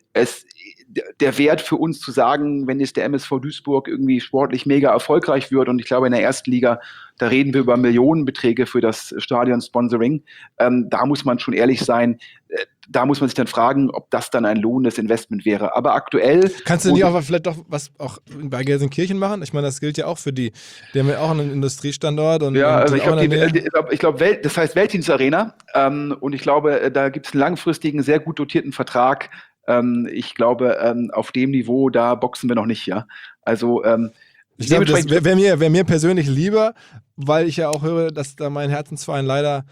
Speaker 2: Der Wert für uns zu sagen, wenn jetzt der MSV Duisburg irgendwie sportlich mega erfolgreich wird und ich glaube in der 1. Liga, da reden wir über Millionenbeträge für das Stadion-Sponsoring, da muss man schon ehrlich sein, da muss man sich dann fragen, ob das dann ein lohnendes Investment wäre. Aber aktuell... Kannst du nicht auch vielleicht doch was auch bei Gelsenkirchen machen? Ich meine, das gilt ja auch für die haben ja auch einen Industriestandort. Ja, also ich glaube, das heißt Weltdienst Arena und ich glaube, da gibt es einen langfristigen, sehr gut dotierten Vertrag. Ich glaube, auf dem Niveau, da boxen wir noch nicht, ja. Also
Speaker 1: Ich glaube, das wär mir persönlich lieber, weil ich ja auch höre, dass da mein Herzensverein leider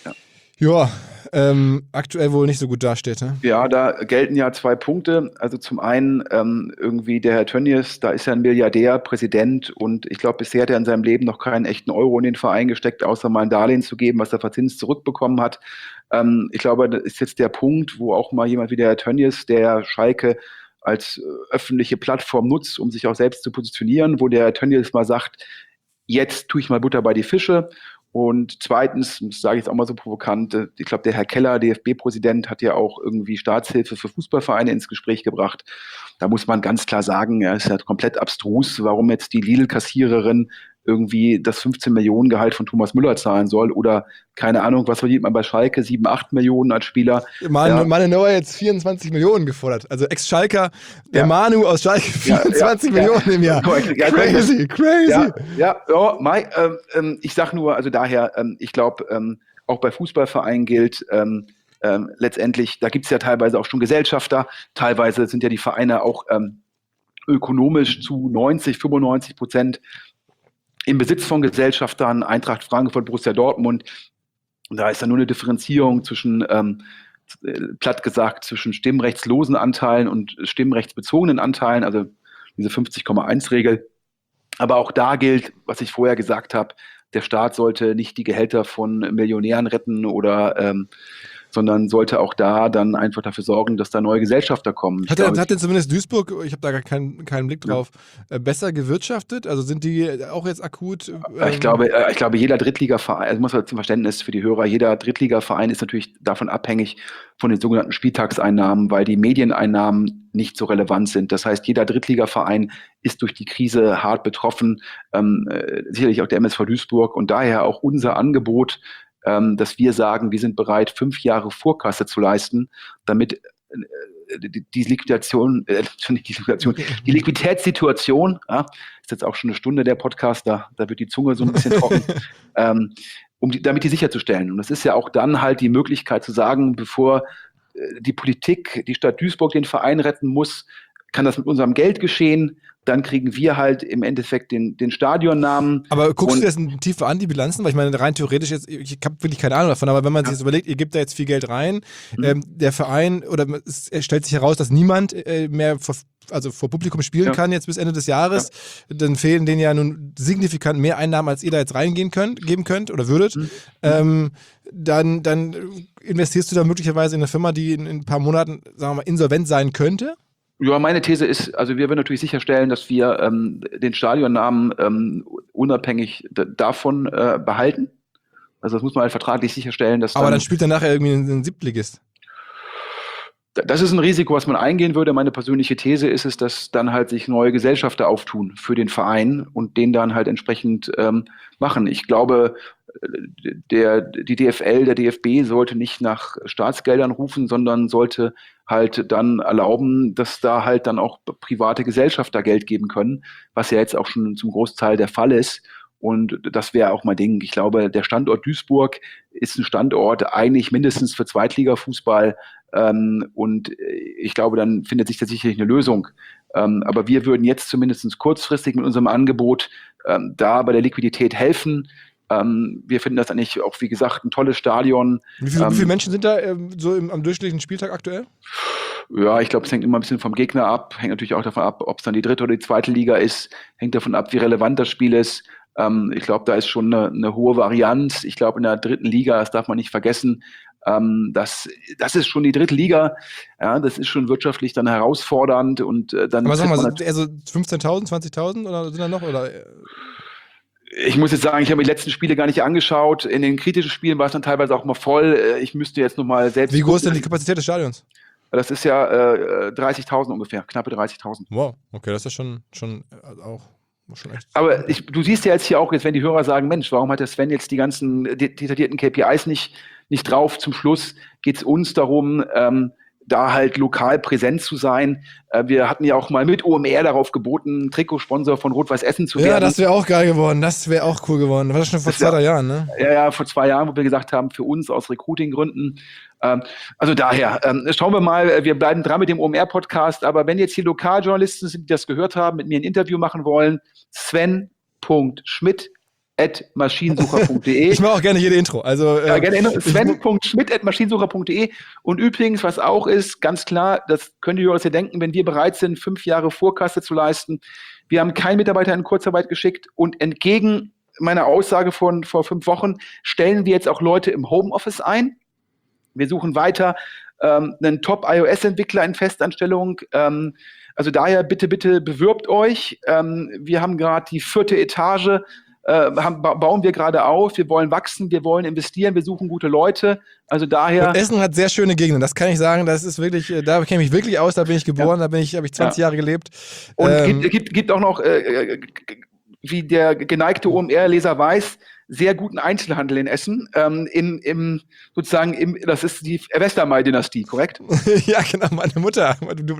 Speaker 1: aktuell wohl nicht so gut dasteht. Ne?
Speaker 2: Ja, da gelten ja 2 Punkte. Also zum einen irgendwie der Herr Tönnies, da ist ja ein Milliardär, Präsident, und ich glaube, bisher hat er in seinem Leben noch keinen echten Euro in den Verein gesteckt, außer mal ein Darlehen zu geben, was er verzinst zurückbekommen hat. Ich glaube, das ist jetzt der Punkt, wo auch mal jemand wie der Herr Tönnies, der Schalke als öffentliche Plattform nutzt, um sich auch selbst zu positionieren, wo der Herr Tönnies mal sagt, jetzt tue ich mal Butter bei die Fische. Und zweitens, das sage ich jetzt auch mal so provokant, ich glaube, der Herr Keller, DFB-Präsident, hat ja auch irgendwie Staatshilfe für Fußballvereine ins Gespräch gebracht. Da muss man ganz klar sagen, ja, ist ja komplett abstrus, warum jetzt die Lidl-Kassiererin irgendwie das 15 Millionen Gehalt von Thomas Müller zahlen soll oder keine Ahnung, was verdient man bei Schalke, 7, 8 Millionen als Spieler.
Speaker 1: Manu Neuer jetzt 24 Millionen gefordert. Also Ex-Schalker, der Manu aus Schalke, 24 Millionen im Jahr. Crazy.
Speaker 2: Ich sag nur, also daher, ich glaube, auch bei Fußballvereinen gilt, letztendlich, da gibt es ja teilweise auch schon Gesellschafter, teilweise sind ja die Vereine auch ökonomisch zu 90-95% im Besitz von Gesellschaftern, Eintracht Frankfurt, Borussia Dortmund. Da ist dann nur eine Differenzierung zwischen, platt gesagt, zwischen stimmrechtslosen Anteilen und stimmrechtsbezogenen Anteilen, also diese 50,1-Regel. Aber auch da gilt, was ich vorher gesagt habe, der Staat sollte nicht die Gehälter von Millionären retten oder sondern sollte auch da dann einfach dafür sorgen, dass da neue Gesellschafter kommen.
Speaker 1: Hat denn zumindest Duisburg, ich habe da gar keinen Blick drauf, besser gewirtschaftet? Also sind die auch jetzt akut?
Speaker 2: Ich glaube, jeder Drittligaverein, also muss man zum Verständnis für die Hörer, jeder Drittligaverein ist natürlich davon abhängig von den sogenannten Spieltagseinnahmen, weil die Medieneinnahmen nicht so relevant sind. Das heißt, jeder Drittligaverein ist durch die Krise hart betroffen, sicherlich auch der MSV Duisburg, und daher auch unser Angebot, dass wir sagen, wir sind bereit, 5 Jahre Vorkasse zu leisten, damit die Liquiditätssituation, ist jetzt auch schon eine Stunde der Podcast, da wird die Zunge so ein bisschen trocken, damit die sicherzustellen. Und das ist ja auch dann halt die Möglichkeit zu sagen, bevor die Politik, die Stadt Duisburg den Verein retten muss, kann das mit unserem Geld geschehen. Dann kriegen wir halt im Endeffekt den Stadionnamen.
Speaker 1: Aber guckst du das tiefer an, die Bilanzen? Weil ich meine, rein theoretisch jetzt, ich habe wirklich keine Ahnung davon, aber wenn man sich jetzt überlegt, ihr gebt da jetzt viel Geld rein, der Verein, oder es stellt sich heraus, dass niemand mehr vor Publikum spielen kann jetzt bis Ende des Jahres, dann fehlen denen ja nun signifikant mehr Einnahmen, als ihr da jetzt geben könnt oder würdet. Dann investierst du da möglicherweise in eine Firma, die in ein paar Monaten, sagen wir mal, insolvent sein könnte?
Speaker 2: Ja, meine These ist, also wir werden natürlich sicherstellen, dass wir den Stadionnamen unabhängig davon behalten. Also das muss man halt vertraglich sicherstellen. Dass
Speaker 1: aber dann spielt er nachher irgendwie ein Siebtligist.
Speaker 2: Das ist ein Risiko, was man eingehen würde. Meine persönliche These ist es, dass dann halt sich neue Gesellschafter auftun für den Verein und den dann halt entsprechend machen. Ich glaube, die DFL, der DFB sollte nicht nach Staatsgeldern rufen, sondern sollte halt dann erlauben, dass da halt dann auch private Gesellschafter Geld geben können, was ja jetzt auch schon zum Großteil der Fall ist. Und das wäre auch mein Ding. Ich glaube, der Standort Duisburg ist ein Standort eigentlich mindestens für Zweitligafußball. Und ich glaube, dann findet sich da sicherlich eine Lösung. Aber wir würden jetzt zumindest kurzfristig mit unserem Angebot da bei der Liquidität helfen. Wir finden das eigentlich auch, wie gesagt, ein tolles Stadion.
Speaker 1: Wie viele Menschen sind da am durchschnittlichen Spieltag aktuell?
Speaker 2: Ja, ich glaube, es hängt immer ein bisschen vom Gegner ab. Hängt natürlich auch davon ab, ob es dann die dritte oder die zweite Liga ist. Hängt davon ab, wie relevant das Spiel ist. Ich glaube, da ist schon eine hohe Varianz. Ich glaube, in der dritten Liga, das darf man nicht vergessen, das ist schon die dritte Liga. Ja, das ist schon wirtschaftlich dann herausfordernd. Und dann.
Speaker 1: Aber sag mal, sind eher so 15.000, 20.000 oder sind da noch? Oder?
Speaker 2: Ich muss jetzt sagen, ich habe mir die letzten Spiele gar nicht angeschaut. In den kritischen Spielen war es dann teilweise auch mal voll. Ich müsste jetzt nochmal selbst.
Speaker 1: Wie groß ist denn die Kapazität des Stadions?
Speaker 2: Das ist ja 30.000 ungefähr, knappe 30.000.
Speaker 1: Wow, okay, das ist schon auch schon echt.
Speaker 2: Aber du siehst ja jetzt hier auch, wenn die Hörer sagen, Mensch, warum hat der Sven jetzt die ganzen detaillierten KPIs nicht drauf? Zum Schluss geht es uns darum, da halt lokal präsent zu sein. Wir hatten ja auch mal mit OMR darauf geboten, Trikotsponsor von Rot-Weiß Essen zu werden.
Speaker 1: Ja, das wäre auch geil geworden. Das wäre auch cool geworden. War das schon vor 2-3 Jahren, ne?
Speaker 2: Ja, vor 2 Jahren, wo wir gesagt haben, für uns aus Recruiting-Gründen. Also daher, schauen wir mal, wir bleiben dran mit dem OMR-Podcast, aber wenn jetzt hier Lokaljournalisten sind, die das gehört haben, mit mir ein Interview machen wollen, sven.schmidt@maschinensucher.de.
Speaker 1: Ich mache auch gerne jede Intro. Also,
Speaker 2: gerne sven.schmidt@maschinensucher.de. Und übrigens, was auch ist, ganz klar, das könnt ihr euch ja denken, wenn wir bereit sind, 5 Jahre Vorkasse zu leisten. Wir haben keinen Mitarbeiter in Kurzarbeit geschickt und entgegen meiner Aussage von vor 5 Wochen stellen wir jetzt auch Leute im Homeoffice ein. Wir suchen weiter einen Top-iOS-Entwickler in Festanstellung. Also daher bitte bewirbt euch. Wir haben gerade die 4. Etage, bauen wir gerade auf. Wir wollen wachsen, wir wollen investieren, wir suchen gute Leute. Also daher.
Speaker 1: Und Essen hat sehr schöne Gegenden, das kann ich sagen. Das ist wirklich, da kenne ich mich wirklich aus, da bin ich geboren, da habe ich 20 Jahre gelebt.
Speaker 2: Und gibt auch noch, wie der geneigte OMR-Leser weiß, sehr guten Einzelhandel in Essen, das ist die Westermeier-Dynastie, korrekt?
Speaker 1: Ja, genau, meine Mutter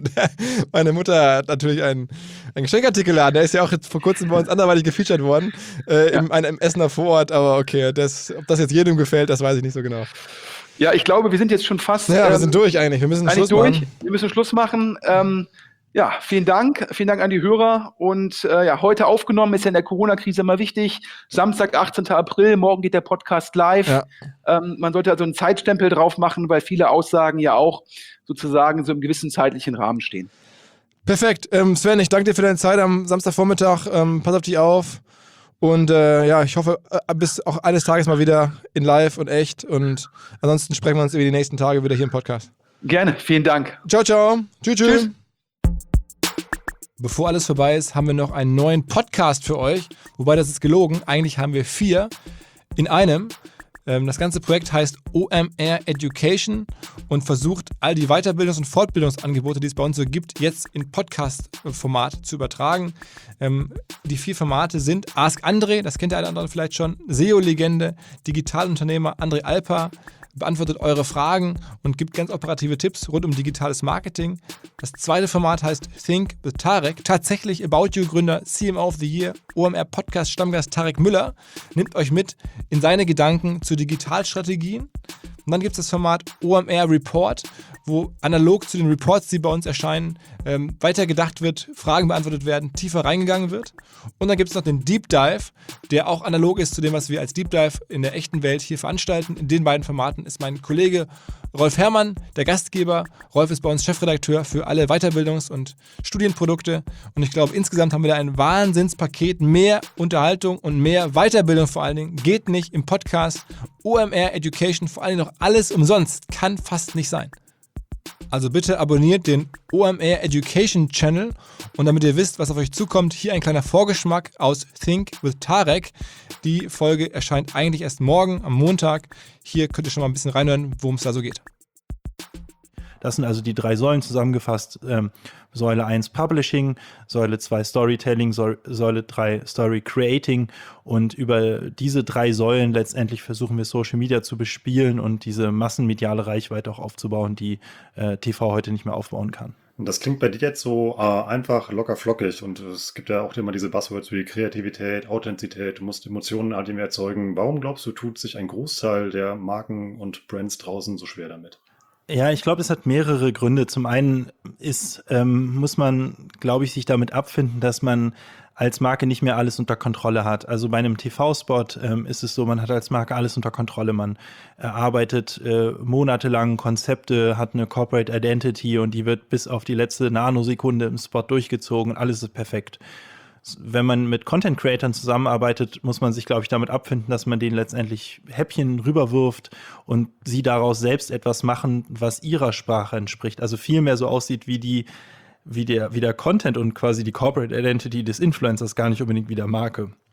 Speaker 1: hat natürlich einen Geschenkartikelladen, der ist ja auch jetzt vor kurzem bei uns anderweitig gefeatured worden, in einem Essener Vorort, aber okay, ob das jetzt jedem gefällt, das weiß ich nicht so genau.
Speaker 2: Ja, ich glaube, wir sind jetzt schon fast...
Speaker 1: Ja, wir sind durch eigentlich, wir müssen Schluss machen.
Speaker 2: Wir müssen Schluss machen. Ja, vielen Dank an die Hörer und heute aufgenommen, ist ja in der Corona-Krise immer wichtig. Samstag, 18. April, morgen geht der Podcast live. Ja. Man sollte also einen Zeitstempel drauf machen, weil viele Aussagen ja auch sozusagen so im gewissen zeitlichen Rahmen stehen.
Speaker 1: Perfekt. Sven, ich danke dir für deine Zeit am Samstagvormittag. Pass auf dich auf und ich hoffe, bis auch eines Tages mal wieder in live und echt und ansonsten sprechen wir uns über die nächsten Tage wieder hier im Podcast.
Speaker 2: Gerne, vielen Dank.
Speaker 1: Ciao, ciao. Tschüss. Bevor alles vorbei ist, haben wir noch einen neuen Podcast für euch. Wobei, das ist gelogen. Eigentlich haben wir 4 in einem. Das ganze Projekt heißt OMR Education und versucht, all die Weiterbildungs- und Fortbildungsangebote, die es bei uns so gibt, jetzt in Podcast-Format zu übertragen. Die 4 Formate sind Ask André, das kennt der eine oder andere vielleicht schon, SEO-Legende, Digitalunternehmer André Alper, beantwortet eure Fragen und gibt ganz operative Tipps rund um digitales Marketing. Das zweite Format heißt Think with Tarek. Tatsächlich About You-Gründer, CMO of the Year, OMR-Podcast-Stammgast Tarek Müller nimmt euch mit in seine Gedanken zu Digitalstrategien. Und dann gibt es das Format OMR Report, wo analog zu den Reports, die bei uns erscheinen, weiter gedacht wird, Fragen beantwortet werden, tiefer reingegangen wird. Und dann gibt es noch den Deep Dive, der auch analog ist zu dem, was wir als Deep Dive in der echten Welt hier veranstalten. In den beiden Formaten ist mein Kollege Rolf Herrmann, der Gastgeber. Rolf ist bei uns Chefredakteur für alle Weiterbildungs- und Studienprodukte. Und ich glaube, insgesamt haben wir da ein Wahnsinnspaket. Mehr Unterhaltung und mehr Weiterbildung vor allen Dingen geht nicht im Podcast. OMR Education, vor allen Dingen noch alles umsonst. Kann fast nicht sein. Also bitte abonniert den OMR Education Channel und damit ihr wisst, was auf euch zukommt, hier ein kleiner Vorgeschmack aus Think with Tarek. Die Folge erscheint eigentlich erst morgen, am Montag. Hier könnt ihr schon mal ein bisschen reinhören, worum es da so geht.
Speaker 4: Das sind also die 3 Säulen zusammengefasst. Säule 1 Publishing, Säule 2 Storytelling, Säule 3 Story Creating. Und über diese 3 Säulen letztendlich versuchen wir Social Media zu bespielen und diese massenmediale Reichweite auch aufzubauen, die TV heute nicht mehr aufbauen kann.
Speaker 5: Und das klingt bei dir jetzt so einfach locker flockig und es gibt ja auch immer diese Buzzwords wie Kreativität, Authentizität, du musst Emotionen an dem erzeugen. Warum glaubst du, tut sich ein Großteil der Marken und Brands draußen so schwer damit?
Speaker 4: Ja, ich glaube, es hat mehrere Gründe. Zum einen muss man, glaube ich, sich damit abfinden, dass man als Marke nicht mehr alles unter Kontrolle hat. Also bei einem TV-Spot ist es so, man hat als Marke alles unter Kontrolle. Man erarbeitet monatelang Konzepte, hat eine Corporate Identity und die wird bis auf die letzte Nanosekunde im Spot durchgezogen. Alles ist perfekt. Wenn man mit Content-Creatern zusammenarbeitet, muss man sich, glaube ich, damit abfinden, dass man denen letztendlich Häppchen rüberwirft und sie daraus selbst etwas machen, was ihrer Sprache entspricht. Also viel mehr so aussieht wie der Content und quasi die Corporate Identity des Influencers, gar nicht unbedingt wie der Marke.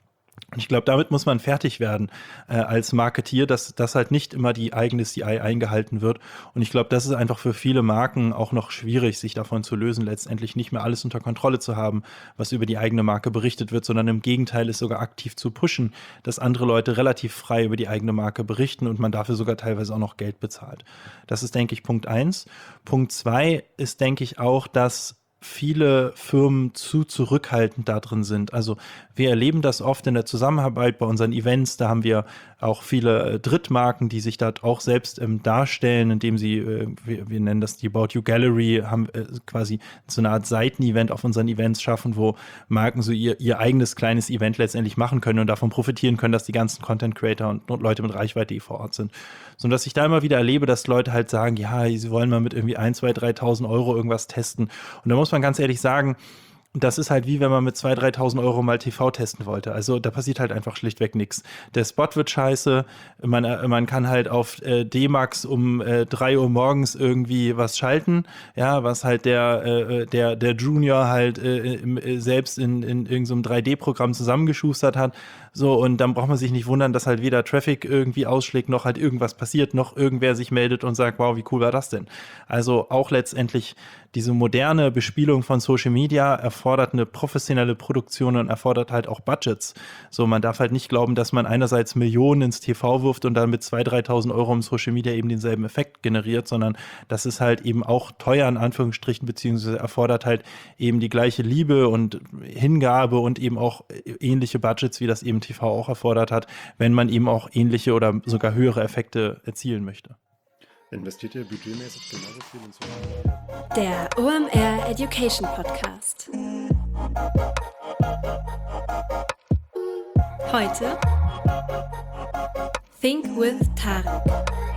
Speaker 4: Und ich glaube, damit muss man fertig werden als Marketier, dass halt nicht immer die eigene CI eingehalten wird. Und ich glaube, das ist einfach für viele Marken auch noch schwierig, sich davon zu lösen, letztendlich nicht mehr alles unter Kontrolle zu haben, was über die eigene Marke berichtet wird, sondern im Gegenteil es sogar aktiv zu pushen, dass andere Leute relativ frei über die eigene Marke berichten und man dafür sogar teilweise auch noch Geld bezahlt. Das ist, denke ich, Punkt 1. Punkt 2 ist, denke ich, auch, dass viele Firmen zu zurückhaltend da drin sind. Also wir erleben das oft in der Zusammenarbeit bei unseren Events. Da haben wir auch viele Drittmarken, die sich da auch selbst darstellen, indem sie, wir nennen das die About You Gallery, haben quasi so eine Art Seitenevent auf unseren Events schaffen, wo Marken so ihr eigenes kleines Event letztendlich machen können und davon profitieren können, dass die ganzen Content Creator und Leute mit Reichweite, die vor Ort sind. So dass ich da immer wieder erlebe, dass Leute halt sagen, ja, sie wollen mal mit irgendwie 1.000, 2.000, 3.000 Euro irgendwas testen. Und da muss man ganz ehrlich sagen, das ist halt wie wenn man mit 2.000, 3.000 Euro mal TV testen wollte. Also da passiert halt einfach schlichtweg nichts. Der Spot wird scheiße, man kann halt auf D-Max um 3 Uhr morgens irgendwie was schalten, ja, was halt der Junior halt selbst in irgendeinem so 3D-Programm zusammengeschustert hat. So, und dann braucht man sich nicht wundern, dass halt weder Traffic irgendwie ausschlägt, noch halt irgendwas passiert, noch irgendwer sich meldet und sagt, wow, wie cool war das denn? Also auch letztendlich diese moderne Bespielung von Social Media erfordert eine professionelle Produktion und erfordert halt auch Budgets. So, man darf halt nicht glauben, dass man einerseits Millionen ins TV wirft und dann mit 2.000, 3.000 Euro im Social Media eben denselben Effekt generiert, sondern das ist halt eben auch teuer in Anführungsstrichen, beziehungsweise erfordert halt eben die gleiche Liebe und Hingabe und eben auch ähnliche Budgets, wie das eben TV auch erfordert hat, wenn man eben auch ähnliche oder sogar höhere Effekte erzielen möchte.
Speaker 5: Investiert ihr budgetmäßig genauso viel in Social Media?
Speaker 6: Der OMR Education Podcast. Heute Think with Tarek.